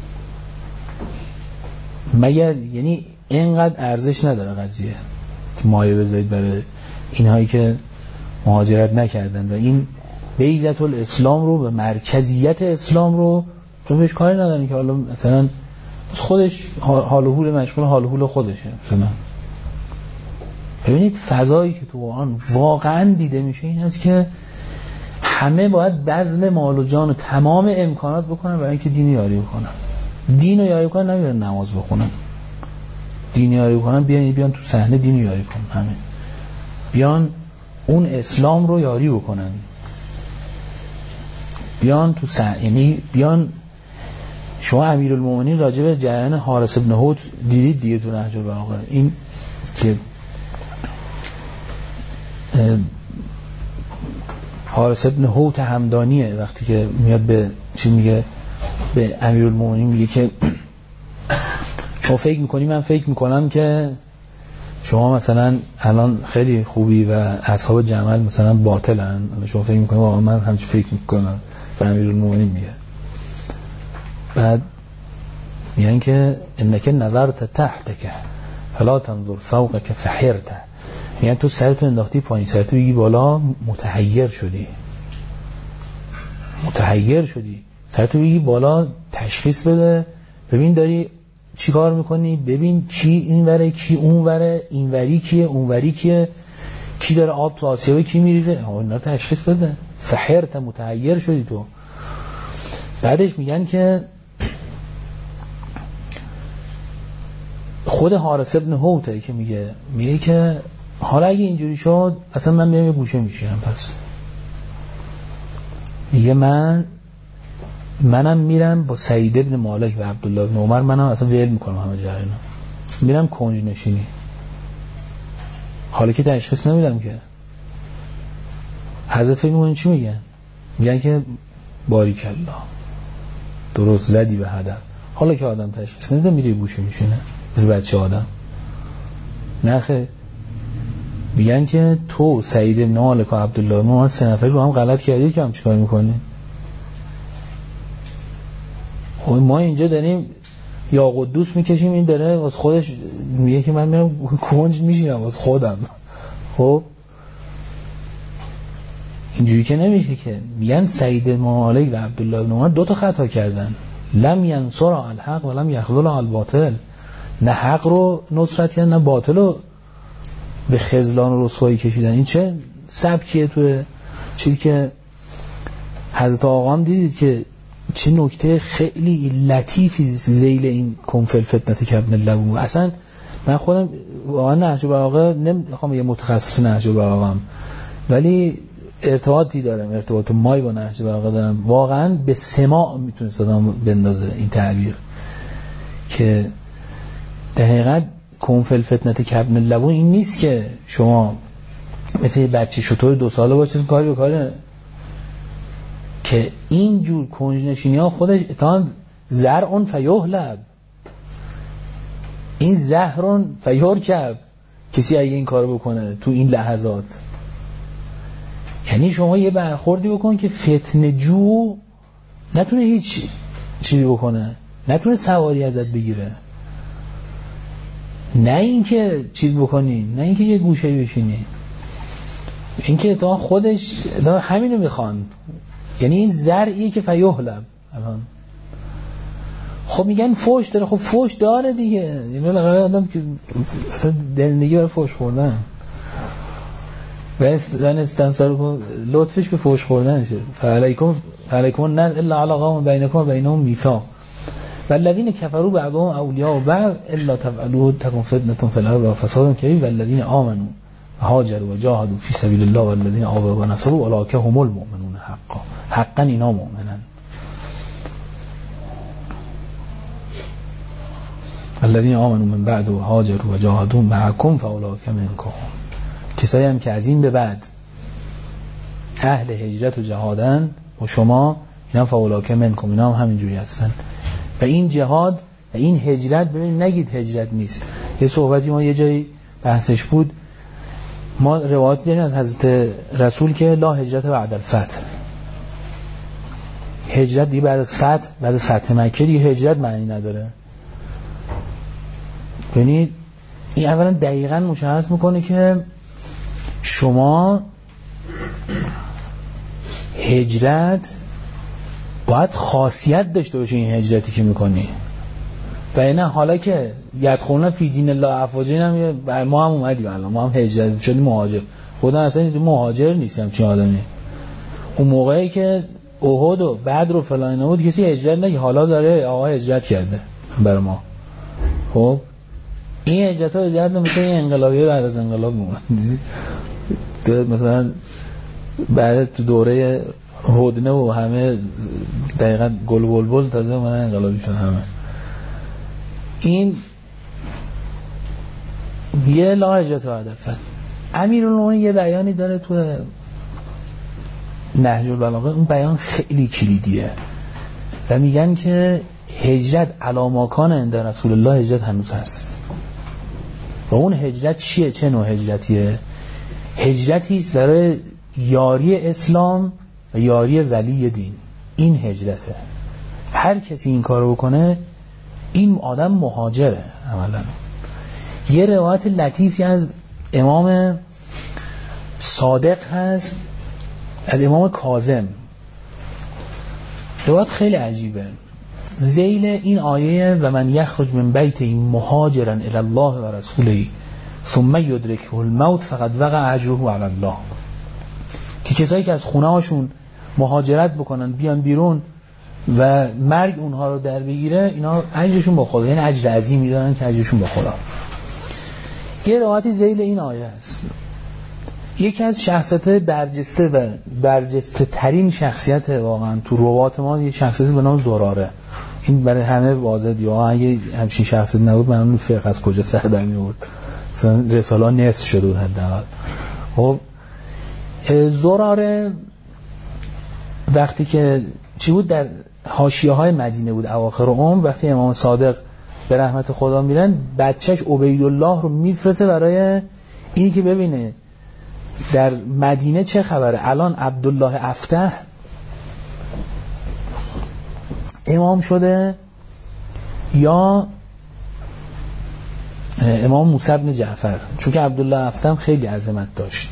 مگر یعنی اینقدر ارزش نداره قضیه مایه بذارید برای اینهایی که مهاجرت نکردن و این بیضة الاسلام رو، به مرکزیت اسلام رو تو بهش کاری ندارن که حالا مثلا خودش حال و حول مشغول حال و حول خودشه. مثلا ببینید فضایی که تو قرآن واقعا دیده میشه این است که همه باید بذل مال و جان و تمام امکانات بکنن برای اینکه دین یاری بکنن. دین یاری کنن، نمیرن نماز بخونن، دین یاری کنن، بیان بیان تو صحنه دین یاری کنن، همه بیان اون اسلام رو یاری بکنن. بیان تو سن... یعنی بیان شما امیرالمومنین راجع به جریان حارث ابن هوت دیدید دیگه تو نهج البلاغه، این که حارث ابن هوت همدانیه وقتی که میاد به چی میگه به امیرالمومنین میگه که شما فکر میکنی من فکر میکنم که شما مثلا الان خیلی خوبی و اصحاب جمل مثلا باطلن، شما فکر میکنی واقعا من همچین فکر میکنم. به امیرالمومنین میگه بعد میگن که انک نظرت تحتک فلا تنظر فوقک فحرت، میگن تو سرتو انداختی پایین سرتو بگی بالا متحیر شدی متحیر شدی سرتو بگی بالا تشخیص بده ببین داری چی کار میکنی، ببین کی این وره کی اون وره، این وری کیه اون وری کیه، کی داره آب تو آسیابه کی میریزه، اینا تشخیص بده. فحرت متحیر شدی تو. بعدش میگن که خود حارث ابن هوته که میگه میگه که حالا اگه اینجوری شد اصلا من میام یه گوشه میشینم. پس میگه من منم میرم با سعید ابن مالک و عبدالله ابن عمر منم اصلا ویل میکنم همه جرینا، میرم کنج نشینی. حالا که تشخیص نمیدم که حضرت فکر میکنین چی میگن؟ میگن که باریکالله درست زدی به هدف. حالا که آدم تشخیص نمیده میره گوشه میشینه مثل بچه آدم. نخه میگن که تو سعید ابن مالک و عبدالله ابن عمر سه نفر رو هم غلط کردید که هم چیکار میکنی؟ خب ما اینجا داریم یا قدوس میکشیم این داره واسه خودش میگه که من میرم کنج میشینم واسه خودم. خب اینجوری که نمیشه که. میگن سعید ابن مالک و عبدالله ابن عمر دو تا خطا کردن، لم ینصر الحق و لم یخذل الباطل، نه حق رو نصرت کردن نه باطل رو به خذلان و رسوایی کشیدن. این چه سبکیه توی چیزی که حضرت آقا هم دیدید که چه نکته خیلی لطیفی ذیل این کنفل فتنه کبن لبو. اصلا من خودم واقعا نهج البلاغه نمیخوام یه متخصص نهج البلاغه ام، ولی ارتباطی دارم، ارتباط مای با نهج البلاغه دارم. واقعا به سماع میتونه صدام بندازه این تعبیر که دقیقاً کنفل فتنه کبن لبو این نیست که شما مثل یه بچه شطور دو ساله باشه کاری به کاره، که این جور کنج نشینی ها خودش اتهام زرعون فیهلب، این زهرون فیرکب. کسی اگه این کارو بکنه تو این لحظات، یعنی شما یه برخوردی بکن که فتنه جو نتونه هیچ چیزی بکنه، نتونه سواری ازت بگیره، نه اینکه چیز بکنی، نه اینکه یه گوشه بشینی. اینکه تا خودش تا همینو میخوان، یعنی این زرعیه که فیهلب. الان خب میگن فوش داره، خب فوش داره دیگه، یعنی لقای آدم که اصلا دلنگی برای فوش خوردن و استنصار کن لطفش به فوش خوردن شه. فعلیکم فعلیکم نه الا علی قوم بینکم و بینهم میثاق والذین کفروا بعضهم اولیاء بعض الا تفعلوه تکن فتنة فی الارض و فساد کبیر والذین آمنوا و هاجروا و جاهدوا فی سبیل الله والذین آووا و نصروا اولئک هم المؤمنون حقا. حقا اینا مؤمنن. الذين آمنوا من بعد و هاجروا و جاهدوا معكم فاولئک منکم. کسایی هم که از این به بعد اهل هجرت و جهادن و شما، اینا فاولئک منکم، اینا هم همینجوری هستن. و این جهاد و این هجرت، ببین نگید هجرت نیست. یه صحبتی ما یه جایی بحثش بود، ما روایت داریم از حضرت رسول که لا هجرت بعد الفتح، هجرت دیگه بعد از فتح، بعد از فتح مکه دیگه هجرت معنی نداره. یعنی این اولا دقیقاً مشخص میکنه که شما هجرت باید خاصیت داشته باشه، این هجرتی که میکنی. و اینه حالا که یدخلون فی دین الله افواجا، ما هم اومدیم الان ما هم هجرت شدیم مهاجر. خدا اصلا مهاجر نیستم چه آدمی. اون موقعی که احد و بدر و فلان بود کسی هجرت نگه، حالا داره آقا هجرت کرده برای ما. خب این هجرت ها هجرت نمیشه، این انقلابیه بعد از انقلاب مومد. مثلا بعد تو دوره هدنه و همه دقیقا گل بلبل تازه اومدن انقلابی شدن همه. این یه لا هجرت و هدفت. امیرالمومنین یه بیانی داره تو نهج البلاغه، اون بیان خیلی کلیدیه و میگن که هجرت علاماکان عند رسول الله، هجرت هنوز هست. و اون هجرت چیه؟ چه نوع هجرتیه؟ هجرتی است برای یاری اسلام و یاری ولی دین. این هجرته. هر کسی این کارو بکنه این آدم مهاجره عملا. یه روایت لطیفی از امام صادق هست، از امام کاظم، روایت خیلی عجیبه. ذیل این آیه و من یخرج من بیته مهاجرا الی الله و رسوله ثم یدرکه الموت فقد وقع اجره علی الله، که کسایی که از خونه هاشون مهاجرت بکنن بیان بیرون و مرگ اونها رو در بگیره، اینا اجرشون با خدا، یعنی اجر عظیمی دارن که اجرشون با خدا. یه روایتی ذیل این آیه است. یکی از شخصیت برجسته و برجسته ترین شخصیت واقعا تو روات ما، یه شخصیت به نام زراره. این برای همه واضحه دیگه، اگه همچین شخصیت نبود من اون فرق از کجا سر در می‌آورد، مثلا رساله نصف شده بود حداقل. خب زراره وقتی که چی بود، در حاشیه‌های مدینه بود اواخر عمر، وقتی امام صادق به رحمت خدا میرن، بچهش عبیدالله رو میفرسته برای اینی که ببینه در مدینه چه خبره، الان عبدالله افتح امام شده یا امام موسی بن جعفر، چون که عبدالله افتح خیلی عظمت داشت.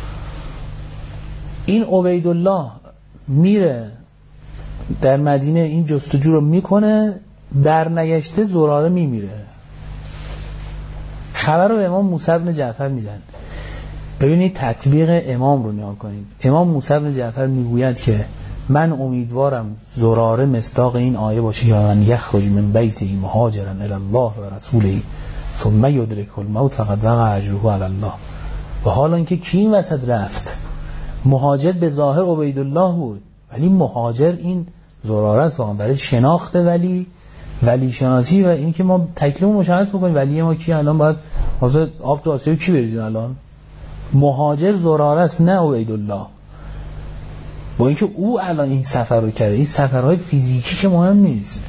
این عبیدالله میره در مدینه این جستجو رو میکنه، در نگشته زراره میمیره. خبر رو به امام موسی بن جعفر میدن. ببینید تطبیق امام رو نگاه کنید. امام موسی بن جعفر میگوید که من امیدوارم زراره مصداق این آیه باشه یا من یخرج من بیته مهاجرا الی الله و رسوله ثم یدرکه الموت فقد وقع اجره علی الله. و حالا اینکه کی این وسط رفت، مهاجر به ظاهر عبیدالله بود ولی مهاجر این زراره است واقعا، برای شناخت ولی ولی شناسی و این که ما تکلیف مشخص بکنیم ولی ما کی. الان باید واسه آب تو آسیاب کی بریزیم؟ الان مهاجر زراره است نه عبیدالله. با اینکه او الان این سفر رو کرده، این سفرهای فیزیکی که مهم نیست.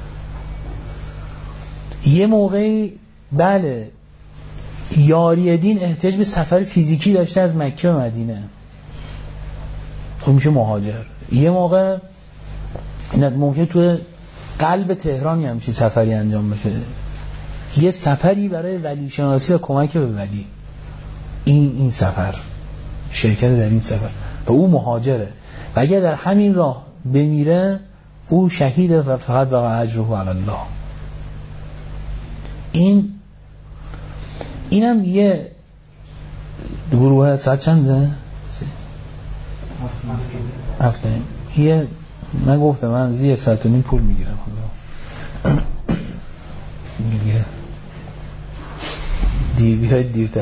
یه موقعی بله یاری دین احتیاج به سفر فیزیکی داشته از مکه به مدینه، اون میشه مهاجر. یه موقع ممکن تو قلب تهران همچین سفری انجام بشه، یه سفری برای ولی شناسی و کمک به ولی، این این سفر شرکت در این سفر و او مهاجره و اگر در همین راه بمیره او شهیده و فقط وقع اجره علی الله. این اینم یه گروه. ساعت چنده؟ هفته. یه من گفتم من از یک ساعت و نیم پول میگیرم خدا میگه دیر بیاید دیرتر.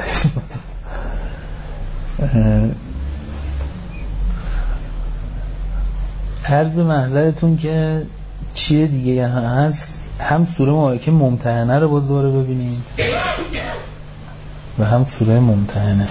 عرض به محضرتون که چیه دیگه هست، هم سوره مبارکه ممتحنه رو باز دوباره ببینید و هم سوره ممتحنه.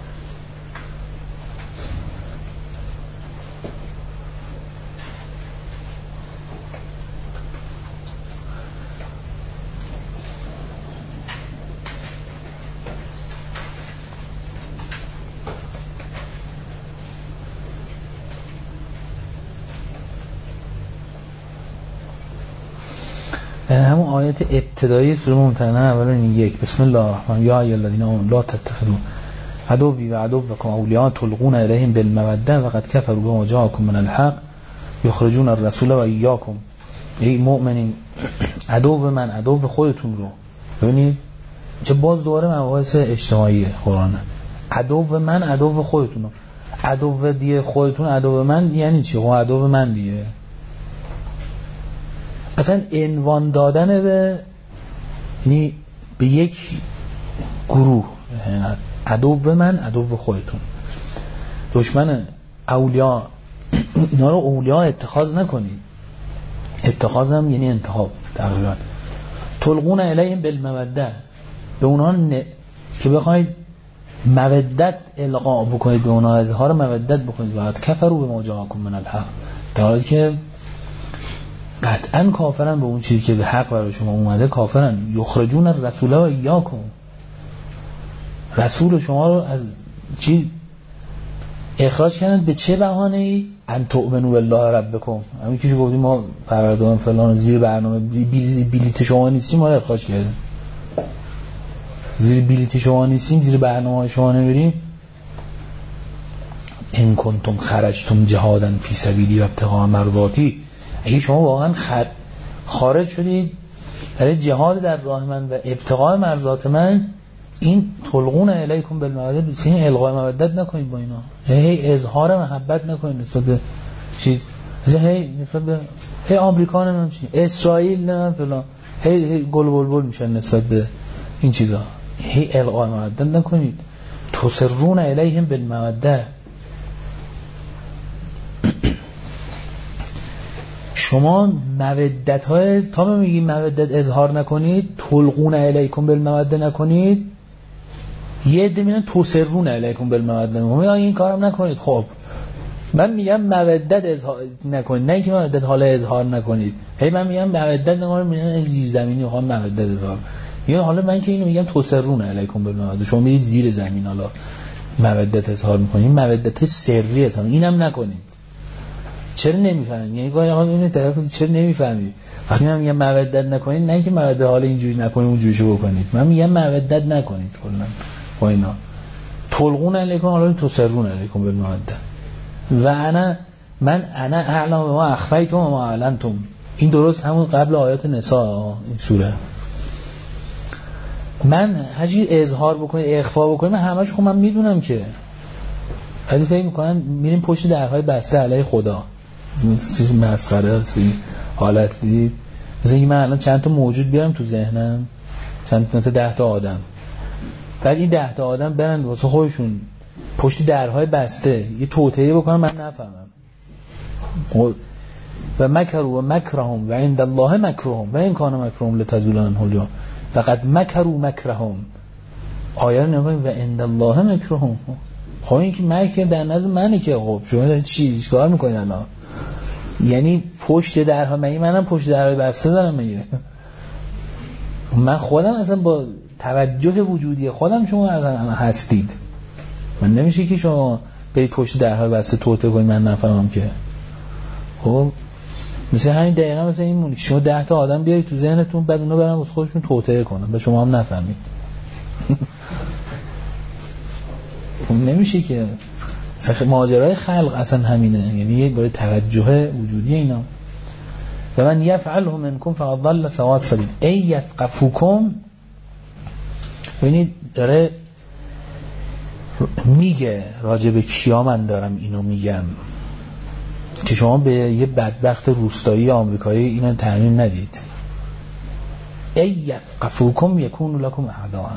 همون آیت ابتدایی سوره ممتحنه اولا یک بسم الله الرحمن یا ایها الذین آمنوا لا تتخذوا عدوی و عدوکم اولیاء تلقون الیهم بالموده وقد کفروا بما جاءکم من الحق یخرجون الرسول و ایاکم. ای مؤمنین عدو من عدو خودتون رو. ببینید چه باز دوباره مباحث اجتماعی قرآن. عدو من عدو خودتون رو. عدو دیگه خودتون عدو من یعنی چی؟ خب عدو من دیگه اصلا عنوان دادن به یعنی به یک گروه، عدو من عدو خودتون. دشمن اولیاء اینا رو اولیاء اتخاذ نکنید. اتخاذ هم یعنی انتخاب تقریبا. تلقون الیهم بالموده، به اونها ن... که بخواید مودت القا بکنید به اونها، اظهار مودت بکنید. وقت کفروا بما جاءکم من الحق، در حالی که قطعا کافرن به اون چیزی که به حق برای شما اومده، کافرن. یخرجون الرسول و ایاکم، رسول شما رو از چی اخراج کردن؟ به چه بهانه‌ای؟ ان تؤمنوا بالله ربکم، همین که گفتیم ما پروردگار فلان زیر برنامه بلیت شما نیستیم، ما رو اخراج کردن. زیر بلیت شما نیستیم، زیر برنامه شما نمیریم. ان کنتم خرجتم جهادا فی سبیلی و ابتغاء مرضاتی، اگه شما واقعا خارج شدید برای جهاد در راه من و ابتغاء مرضات من، این تلقون الیکم بالمودة، این القای مودت نکنید با اینا. هی اظهار محبت نکنید نسبت به چیز، هی نسبت به هی آمریکا نمیدونم چی، اسرائیل نه فلان، هی, هی گل بلبل میشن نسبت به این چیزا. هی القای مودت نکنید. تسرون الیهم بالمودة، شما مودت های تا میگی مودت اظهار نکنید، تلقون الیکم بالمودة نکنید. یه عده میگن تسرون الیکم بالمودة، میگن این کارم نکنید. خب من میگم مودت اظهار نکنید، نه اینکه مودت حالا اظهار نکنید. هی من میگم مودت نکنید، میگن زیر زمینی میخوام مودت اظهار. میگن حالا من که اینو میگم تسرون الیکم بالمودة، شما میگید زیر زمین حالا مودت اظهار میکنید، مودت سری اظهار اینم نکنید. چرا نمیفهمید؟ یعنی گاهی آقا اینو طرف چرا نمیفهمید؟ وقتی من میگم مودت نکنید، نه اینکه مودت حالا اینجوری نکنید اونجوریشو بکنید، من میگم مودت نکنید کلا با اینا. تلقون علیکم حالا تسرون علیکم بالمودة. و انا من انا اعلم ما اخفیتم و ما اعلنتم، این درست همون قبل آیات نساء این سوره. من هرچی اظهار بکنید اخفا بکنید، من همش خب من میدونم که بعضی فکر میکنن میریم پشت درهای بسته علیه خدا، چیز مسخره است این حالت. دید مثلا اینکه من الان چند تا موجود بیارم تو ذهنم، چند تا مثلا ده تا آدم، بعد این ده تا آدم برن واسه خودشون پشت درهای بسته یه توطئه بکنن من نفهمم. و مکروا و مکرهم و عند الله مکرهم و این کان مکرهم لتزول عنه الجبال فقد مکروا مکرهم. آیه رو نگاه و عند الله مکرهم، خب این که مکر در نزد منه که خب شما چی کار میکنید الان؟ یعنی پشت درها، من منم پشت درهای بسته دارم میگیره، من خودم اصلا با توجه وجودی خودم شما الان هستید. من نمیشه که شما برید پشت درهای بسته توطئه کنید من نفهمم که. خب مثل همین دقیقا مثل این مونی شما ده تا آدم بیارید تو ذهنتون، بعد اونا برن واسه خودشون توطئه کنن به شما هم نفهمید. نمیشه که. ماجرای خلق اصلا همینه، یعنی برای توجه وجودی اینا. و من یفعله منکم فقد ضل سواء السبیل ای یثقفوکم. ببینید داره میگه راجع به کیا من دارم اینو میگم که شما به یه بدبخت روستایی آمریکایی اینو تعمیم ندید. ای یثقفوکم یکون لکم اعداء،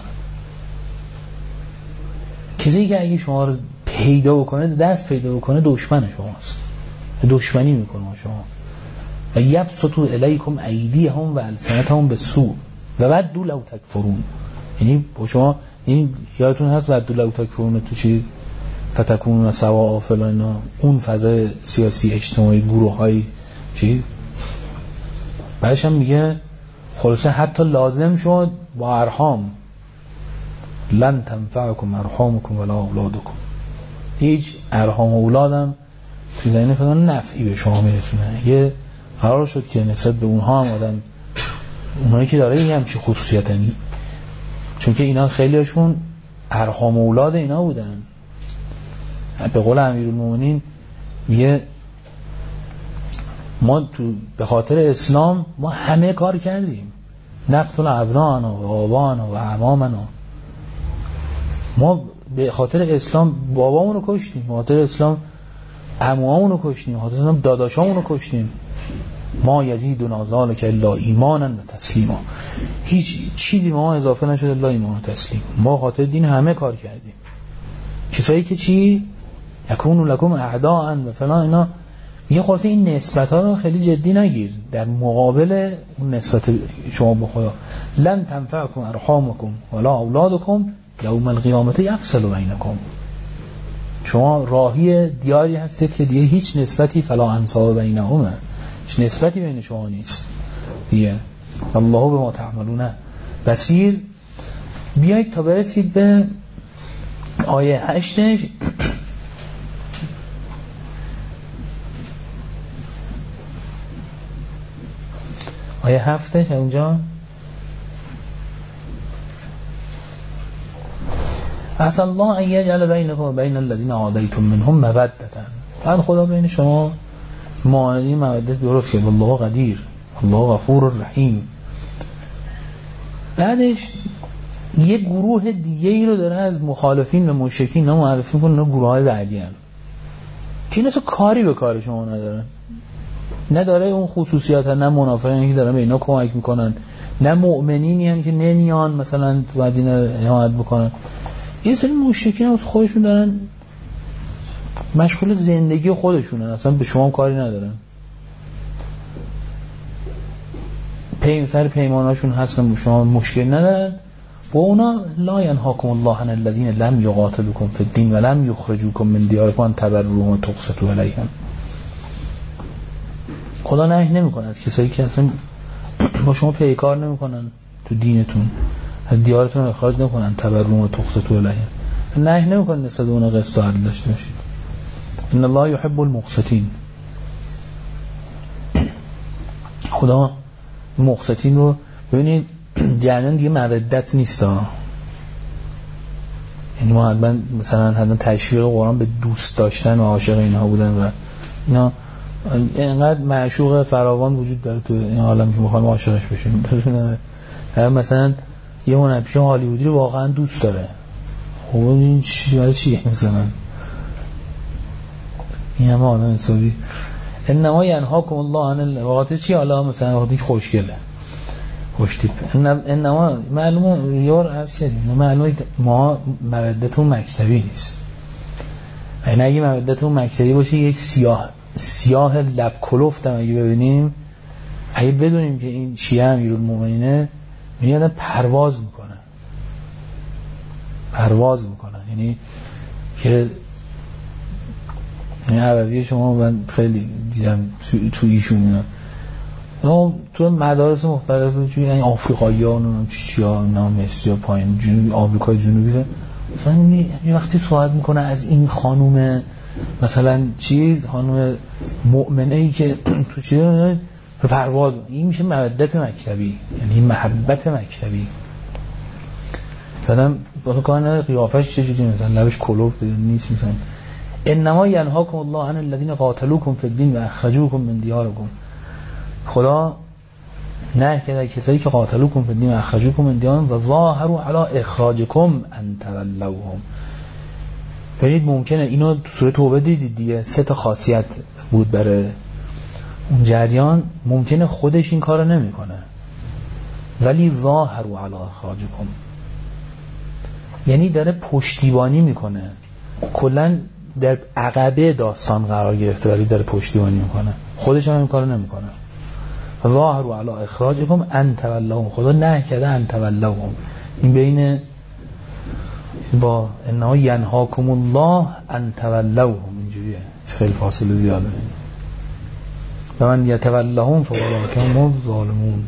کسی که اگه شما رو پیدا بکنه، دست پیدا بکنه، دشمن شماست، دشمنی میکنه شما. و یبسطوا الیکم ایدیهم و السنتهم بالسوء و ودوا لو تکفرون. یعنی با شما این یادتون هست ودوا لو تکفرون تو چی فتکونون سواء فلان، اون فضای سیاسی اجتماعی گروه‌های چی بعدش هم میگه خلاصه حتی لازم شد با ارحام لن تنفعکم ارحامکم ولا اولادکم، هیچ ارحام و اولادم تو زمینه فلان نفعی به شما میرسونه. یه قرار شد که نسبت به اونها هم آدم، اونایی که داره این همچی خصوصیتنی، چون که اینا خیلی هاشون ارحام و اولاد اینا بودن. به قول امیرالمومنین میگه ما تو به خاطر اسلام ما همه کار کردیم، نقتل ابناءنا و آبانا و اعمامنا، ما به خاطر اسلام بابامونو کشتیم، به خاطر اسلام عموامونو کشتیم، به خاطر اسلام داداشامونو کشتیم. ما یزیدنا ذالک الا ایمانا و تسلیما، هیچ چیزی ما اضافه نشد الا ایمان و تسلیم. ما خاطر دین همه کار کردیم. کسایی که چی یکونوا لکم اعداء و فلان اینا. یه خلاصه این نسبت ها رو خیلی جدی نگیر در مقابل اون نسبت شما به خدا. لن تنفعکم ارحامکم ولا اولادکم یوم القیامت یفصل بینکم. شما راهی دیاری هستید که دیگه هیچ نسبتی فلا انساب بینهما، هیچ نسبتی بین شما نیست دیگه. الله بما تعملون بصیر. بیایید تا برسید به آیه هشتش. آیه هفتش اونجا عسى الله ان يجعل بينكم وبين الذين عاديتم منهم مودة. بعد خدا بین شما معاهده مودت درست کرد. الله قدیر، الله غفور رحیم. بعدش یه گروه دیگه ای رو داره از مخالفین و مشرکین نه معرفی کنه، نه گروه های بعدی هم که این اصلا کاری به کار شما ندارن، نه داره اون خصوصیات، نه منافقین که دارن به اینا کمک میکنن، نه مؤمنینی هم که نمیان مثلا تو مدینه حمایت بکنن. یه سری مشرکین هم خودشون دارن مشغول زندگی خودشونن، اصلا به شما کاری ندارن. پیم سر پیماناشون هستن، به شما مشکل ندارن. و اونا لا ینهاکم الله عن الذین لم یقاتلوکم فی الدین و لم یخرجوکم من دیارکم ان تبروهم و تقسطوا الیهم. خدا نهی نمیکنه از کسایی که اصلا با شما پیکار نمیکنن، تو دینتون از دیارتون اخراج نکنن، تبروهم و تقسطوا الیهم. نهی نمیکنه نسبت به اون قسط و عدل داشته باشید. ان الله یحب المقسطین. خدا مقسطین رو ببینید جریان دیگه مودت نیست ها. یعنی ما حتما مثلا حتما تشویق قرآن به دوست داشتن و عاشق اینها بودن و اینا اینقدر معشوق فراوان وجود داره تو این عالم که میخوایم عاشقش بشیم. مثلا یه هنرپیشه هالیوودی رو واقعا دوست داره، خب این چیه چیه مثلا این همه آدم حسابی. انما ینهاکم الله عن الواقع چی حالا مثلا وقتی خوشگله خوشتیپ انما معلومه یار عرض کردیم معلومه ما مودتون مکتبی نیست. یعنی اگه مودتون مکتبی باشه یه سیاه سیاه لب کلفت هم اگه ببینیم، اگه بدونیم که این شیعه امیرالمومنینه میادن پرواز میکنن پرواز میکنن یعنی که این عربیه شما من خیلی دیدم تو, تو ایشون میاد نه تو مدارس مختلف توی این آفریقایی ها نه چی ها نه مصری ها پایین جنوبی آمریکای جنوبی ده مثلا یه وقتی صحبت میکنه از این خانوم مثلا چیز خانوم مؤمنه ای که تو چیز پرواز، این میشه مودت مکتبی، یعنی محبت مکتبی. مثلا با کار نداره قیافش چجوری مثلا لبش کلوف نیست مثلا. انما ینهاکم الله عن الذین قاتلوکم فی الدین و اخرجوکم من دیارکم. خدا نه که کسایی که قاتلوکم فی الدین و اخرجوکم من دیارکم و ظاهروا علی اخراجکم ان تولوهم. ببینید ممکنه اینو تو سوره توبه دیدید دیگه، سه تا خاصیت بود برای اون جریان. ممکنه خودش این کارو نمیکنه ولی ظاهروا علی اخراجکم، یعنی داره پشتیبانی میکنه، کلا در عقبه داستان قرار گرفته ولی داره پشتیبانی میکنه، خودش هم این کارو نمیکنه. ظاهروا علی اخراجکم ان تولوهم. خدا نه کرده ان تولوهم، این بین با انها ینهاکم الله ان تولوهم اینجوریه، خیلی فاصله زیاده. و من یتولهم فاولئک هم الظالمون.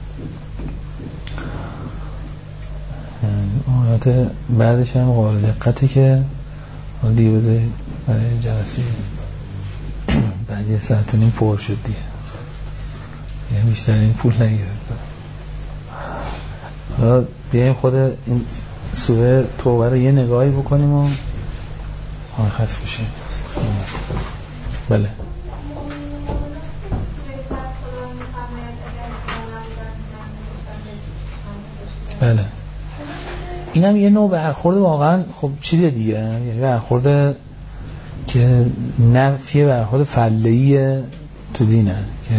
آیات بعدش هم قابل دقتی که دیگه بده برای جلسه بعد یه ساعت نیم پر شد دیگه، یعنی بیشتر این پول نگیرد. حالا بیاییم خود این سوره توبه رو یه نگاهی بکنیم و مرخص بشیم. بله بله این هم یه نوع برخورد واقعا خب چیه دیگه، یعنی برخورد که نفی برخورد فله‌ای تو دینه که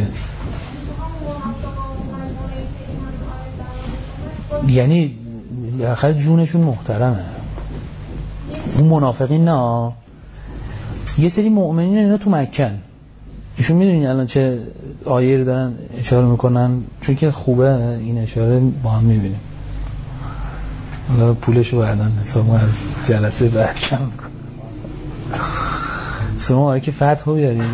یعنی آخر جونشون محترمه. اون منافقین نه یه سری مؤمنین اینا تو مکن، ایشون میدونین الان چه آیه رو دارن اشاره میکنن، چون که خوبه این اشاره با هم میبینیم. حالا پولشو بعدن حساب ما از جلسه بعد کم میکنم. شما آیه که فتح رو بیاریم.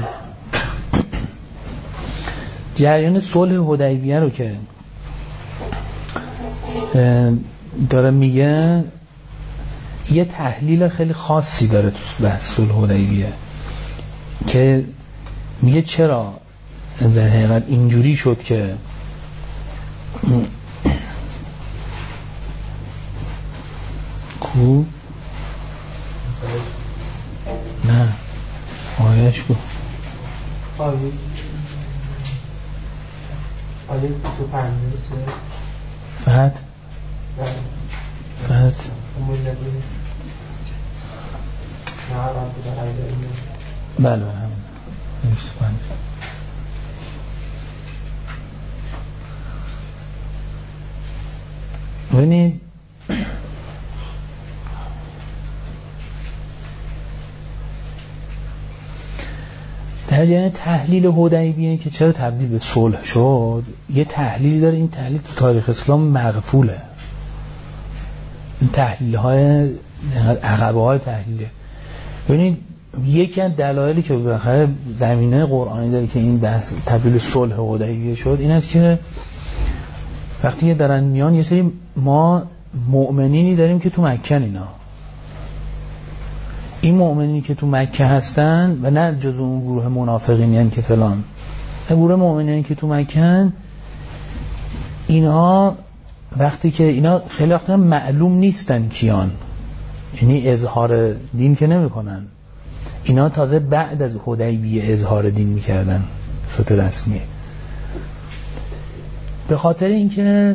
جریان صلح حدیبیه رو که داره میگه، یه تحلیل خیلی خاصی داره تو بحث صلح حدیبیه که میگه چرا در حقیقت اینجوری شد که کو نه آیش کو آیه آیه بیست و پنج فهد فهد بله بله بیست و پنج. ببینید در جریان تحلیل حدیبیه که چرا تبدیل به صلح شد، یه تحلیلی داره. این تحلیل تو تاریخ اسلام مغفوله. این تحلیل های عقبه های تحلیله. ببینید یکی از دلایلی که بالاخره زمینه قرآنی داره که این بحث تبدیل به صلح حدیبیه شد این است که وقتی دارن میان یه سری ما مؤمنینی داریم که تو مکه، اینا این مؤمنینی که تو مکه هستن و نه جز اون گروه منافقین یعنی که فلان، گروه مؤمنینی که تو مکه، اینا وقتی که اینا خیلی وقتا معلوم نیستن کیان، یعنی اظهار دین که نمی کنن، اینا تازه بعد از حدیبیه اظهار دین میکردن صورت رسمی. به خاطر اینکه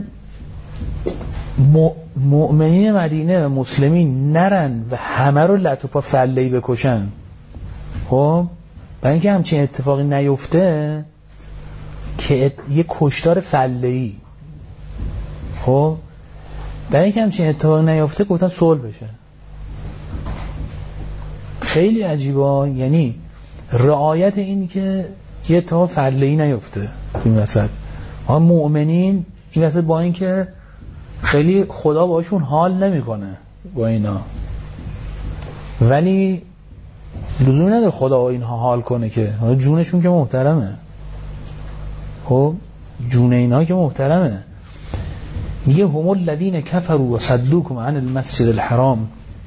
مؤمنین مدینه و مسلمین نرن و همه رو لط و پا فله‌ای بکشن، خب برای اینکه همچین اتفاقی نیفته که یه کشتار فله‌ای، خب برای اینکه همچین اتفاقی نیفته گفتن صلح بشه. خیلی عجیبه، یعنی رعایت این که یه اتفاق فله‌ای نیفته این وسط. ها مؤمنین این وسط با این که خیلی خدا باشون حال نمیکنه با اینا، ولی لزومی نداره خدا با اینها حال کنه که جونشون که محترمه، خب جون اینا که محترمه. میگه هم الذین کفروا و صدوکم عن المسجد الحرام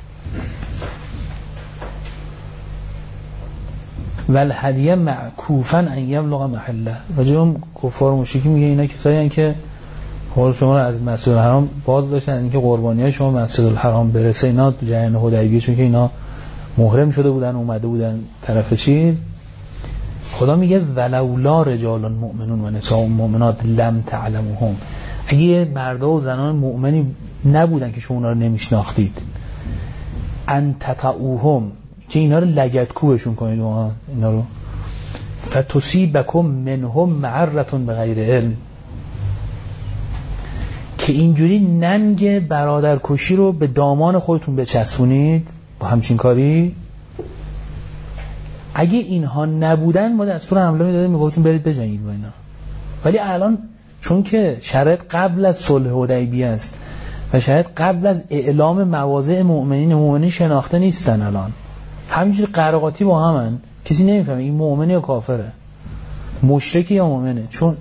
والهدی معکوفا ان یبلغ محله. رجل کفار و مشرکین میگه اینا کسایی هستن که حال شما رو از مسجد الحرام باز داشتن اینکه قربانیای شما مسجد الحرام برسه. اینا تو جریان حدیبیه چون که اینا محرم شده بودن اومده بودن طرف چیز، خدا میگه ولولا رجال مؤمنون و نساء مؤمنات لم تعلموهم، اگه مردا و زنان مؤمنی نبودن که شما اونا رو نمیشناختید، ان تطعوهم که اینا رو لگدکوبشون کنید اینا رو، فتصیبکم منهم معرة بغیر علم، که اینجوری ننگ برادرکشی رو به دامان خودتون بچسبونید با همچین کاری. اگه اینها نبودن ما دستور حمله میدادیم میگفتیم برید بجنگید با اینا، ولی الان چون که شرایط قبل از صلح حدیبیه است و شرایط قبل از اعلام مواضع مؤمنین مؤمنین شناخته نیستن، الان همینجوری قراقاتی با همن، کسی نمیفهمه این مؤمنه یا کافره، مشرکی یا مؤمنه. چون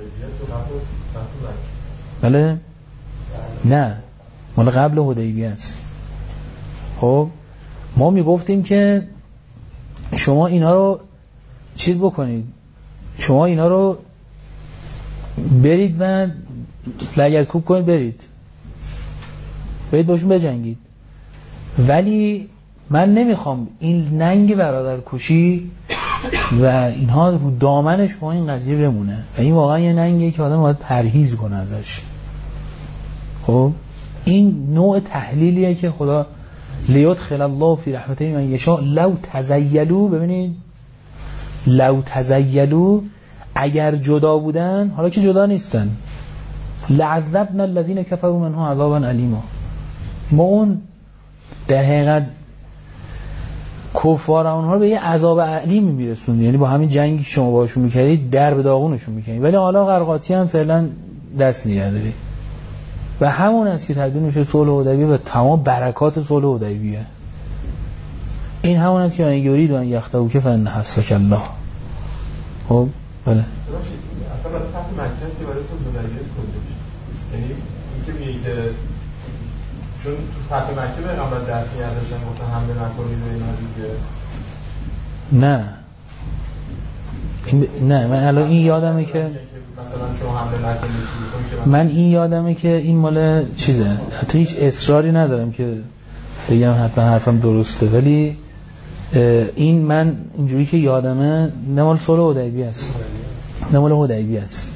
بله نه مال قبل حدیبیه است. خب ما میگفتیم که شما اینا رو چیز بکنید، شما اینا رو برید و لگدکوب کنید، برید برید باشون بجنگید، ولی من نمیخوام این ننگ برادرکشی و اینها رو دامنش با این قضیه بمونه و این واقعا یه ننگیه که آدم باید پرهیز کنه ازش. خب این نوع تحلیلیه که خدا لیدخل الله فی رحمته من یشاء لو تزیلوا، ببینید لو تزیلوا اگر جدا بودن، حالا که جدا نیستن، لعذبنا الذین کفروا منهم عذابا الیما، ما اون در حقیقت کفار اونها رو به یه عذاب علیم میرسوند، یعنی با همین جنگی که شما باشون میکردید در به داغونشون میکنید. ولی حالا قرقاطی هم فعلا دست نگه دارید و همون است که تبدیل میشه صلح حدیبیه و تمام برکات صلح حدیبیه. این همون است که من یرید و ان یخطئوک فان حسبک الله. خب بله اصلا برای فتح مکه است که برای صلح حدیبیه است کجا میشه؟ یعنی اینکه میگه که چون تو فتح مکه پیغمبر دست می‌داشتن گفتن حمله نکنید و اینا دیگه. نه این نه من الان این یادمه که مثلا شما حمله نکنید، من این یادمه که این مال چیزه، حتی هیچ اصراری ندارم که بگم حتما حرفم درسته، ولی این من اینجوری که یادمه نه مال صلح حدیبیه است، نه مال حدیبیه است.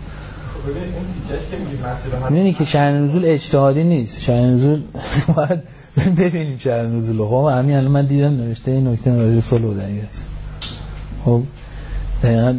می‌بینی که شأن نزول اجتهادی نیست، شأن نزول باید ببینیم شأن نزول رو. خب همین الان من دیدم نوشته این نکته راجع به صلح حدیبیه است. خب دقیقاً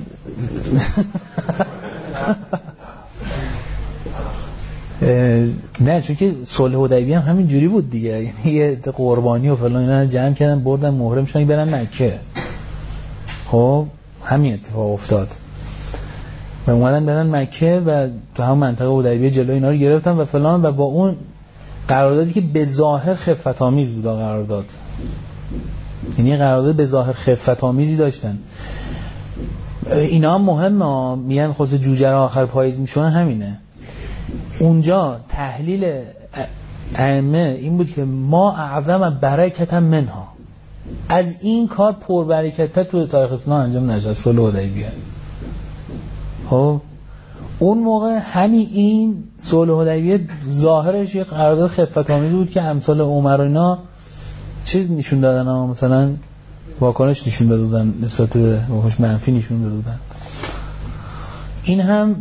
نه چون که صلح حدیبیه هم همین جوری بود دیگه، یعنی یه قربانی و فلان اینا جمع کردن بردن محرم شدن برن مکه. خب همین اتفاق افتاد و اومدن برن مکه و تو هم منطقه حدیبیه جلوی اینا رو گرفتن و فلان و با اون قراردادی که به ظاهر خفت آمیز بود قرارداد، یعنی قرارداد به ظاهر خفت آمیزی داشتن. اینا هم مهمه، میگن خود جوجه را آخر پاییز میشونن همینه. اونجا تحلیل ائمه این بود که ما اعظم برکت منها، از این کار پربرکت تو تاریخ اسلام انجام نشد صلح حدیبیه. خب اون موقع همین این صلح حدیبیه ظاهرش یه قرارداد خفت آمیز بود که امثال عمر و اینا چیز نشون دادن، اما مثلا واکنش نشون دادن، نسبت به واکنش منفی نشون دادن. این هم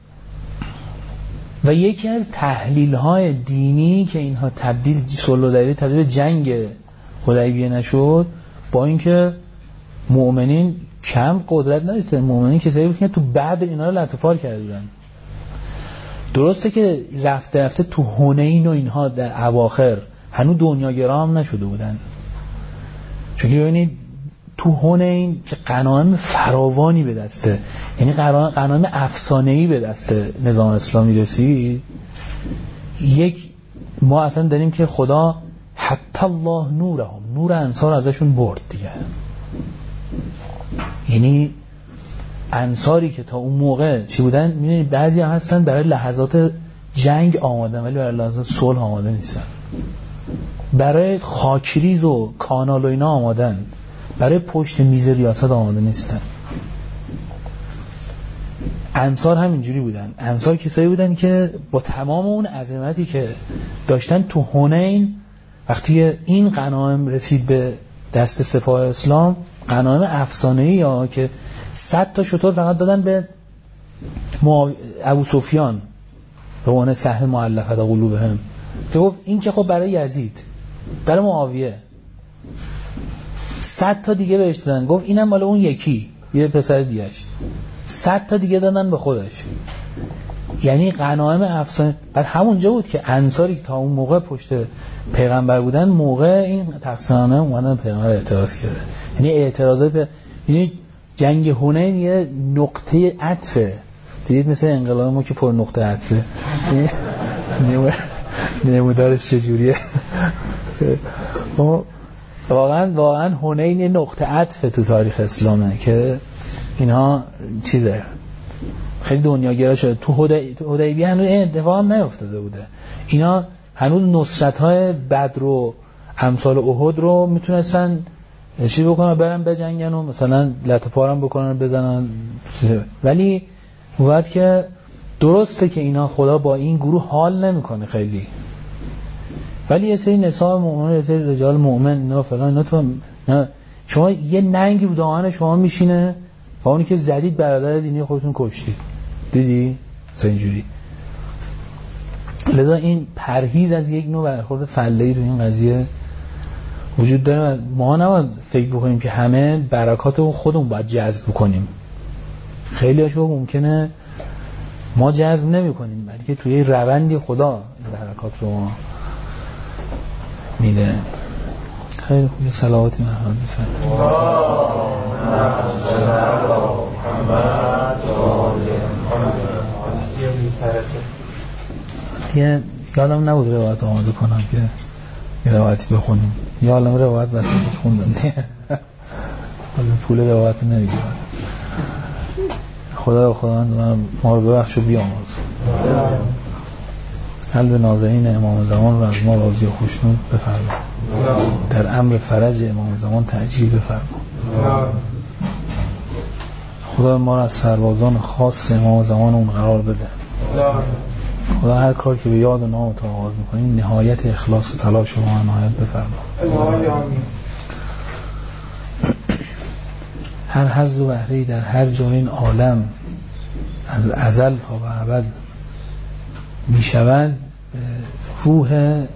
و یکی از تحلیل‌های دینی که اینها تبدیل صلح حدیبیه تبدیل به جنگ حدیبیه نشد، با اینکه مؤمنین کم قدرت نداشتن، مؤمنین کسایی بود که تو بدر اینا رو لطفار کردن. درسته که رفته رفته تو حنین و اینها در اواخر هنوز دنیاگرا هم نشده بودن، چون که ببینید تو حنین که غنایم فراوانی به دسته، یعنی غنایم افسانه‌ای به دست نظام اسلامی رسید، یک ما اصلا داریم که خدا حتی الله نورهم، نور انصار ازشون برد دیگه. یعنی انصاری که تا اون موقع چی بودن، می‌بینید بعضی ها هستن برای لحظات جنگ آمادن ولی برای لحظات صلح آماده نیستن، برای خاکریز و کانال و اینا آمادن، برای پشت میز ریاست آماده نیستن. انصار همینجوری بودن. انصار کسایی بودن که با تمام اون عظمتی که داشتن تو حنین، وقتی این غنایم رسید به دست سپاه اسلام، غنایم افسانه‌ای یا که صد تا شتر فقط دادن به ابو سفیان به عنوان سهم مؤلفه قلوبهم، که گفت این که خب برای یزید، برای معاویه. صد تا دیگه بهش دادن، گفت اینم مال اون یکی یه پسر دیگه‌اش. صد تا دیگه دادن به خودش. یعنی غنایم افسانه. بعد همونجا بود که انصاری که تا اون موقع پشت پیغمبر بودن، موقع این تقسیمنامه اومدن پیغمبر اعتراض کرده. یعنی اعتراضات به یعنی جنگ حنین یه نقطه عطفه. دیدید مثل انقلاب ما که پر نقطه عطفه. نمودارش چجوریه؟ واقعا واقعا حنین یه نقطه عطفه تو تاریخ اسلامه که اینها چیزه خیلی دنیاگرا شده. تو حدیبیه هنوز این اتفاق هم نیفتاده بوده. اینا هنوز نصرت‌های بدر و امثال احد رو میتونستن چی بکنن، برن بجنگن و مثلا لطه پارم بکنن بزنن، ولی باید که درسته که اینا خدا با این گروه حال نمیکنه خیلی، ولی یه سری نساء مؤمنان، یه سری رجال مؤمن اینا فلان اینا تو نه. شما یه ننگ رو دهان شما میشینه و اونی که زدید برادر دینی خودتون کشتید، دیدی؟ مثلا اینجوری. لذا این پرهیز از یک نوع برخورد فله‌ای رو این قضیه وجود داره. ما نباید فکر بکنیم که همه برکات رو خودمون باید جذب بکنیم. خیلی هاشو ممکنه ما جذب نمی کنیم، بلکه توی روندی خدا برکات رو میده. خیلی خوب. یه صلواتی محمد بفرمایید. یه یادم نبود روایت آماده کنم که یه روایتی بخونیم. یادم روایت وسطش خوندم دیگه. حالا پول روایت نمیگیرم. خدا خداوند من ما رو ببخش و بیامرز. قلب نازنین امام زمان رو از ما راضی و خوشنود بفرما. در امر فرج امام زمان تعجیل بفرما. خدا ما را از سربازان خاص امام زمان اون قرار بده. خدا هر کار که به یاد و نام تو آغاز میکنیم نهایت اخلاص و تلاش رو ما نهایت بفرما. هر حظ و بهره‌ای در هر جای این عالم از ازل تا به ابد میشود روح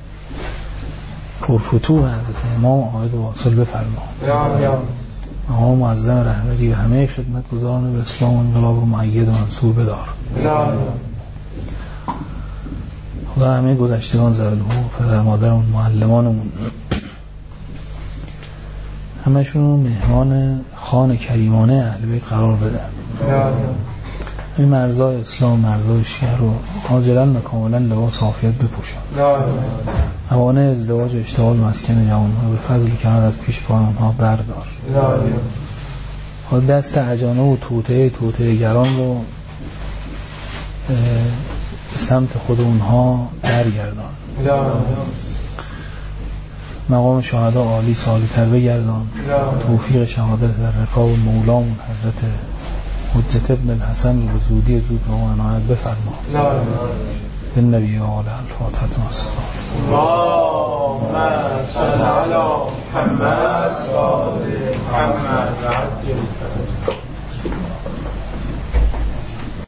پرفتوح حضرت امام عاید واصل بفرما. امام معظم رهبری و همه خدمتگزاران به اسلام و انقلاب رو مؤید و منصور بدار. خدا همه گذشتگان ذوالحقوق پدر مادرمون معلمانمون همشون رو مهمان خان کریمانه اهل بیت قرار بده. این مرزای اسلام مرزای شیعه رو عاجلاً و کاملاً لباس عافیت بپوشن. موانع ازدواج و اشتغال مسکن جوانها به فضل کرد از پیش پای اونها بردار. خود دست عجانه و توطئه توطئه گران رو به سمت خود اونها برگردان. مقام شهدا عالی سالی تر بگردان. توفیق شهادت در رکاب مولامون حضرت حجت ابن الحسن رو به زودی زود به ما عنایت بفرما. به نبی و آل الفاتحة والسلام. اللهم صل علی محمد و آل محمد.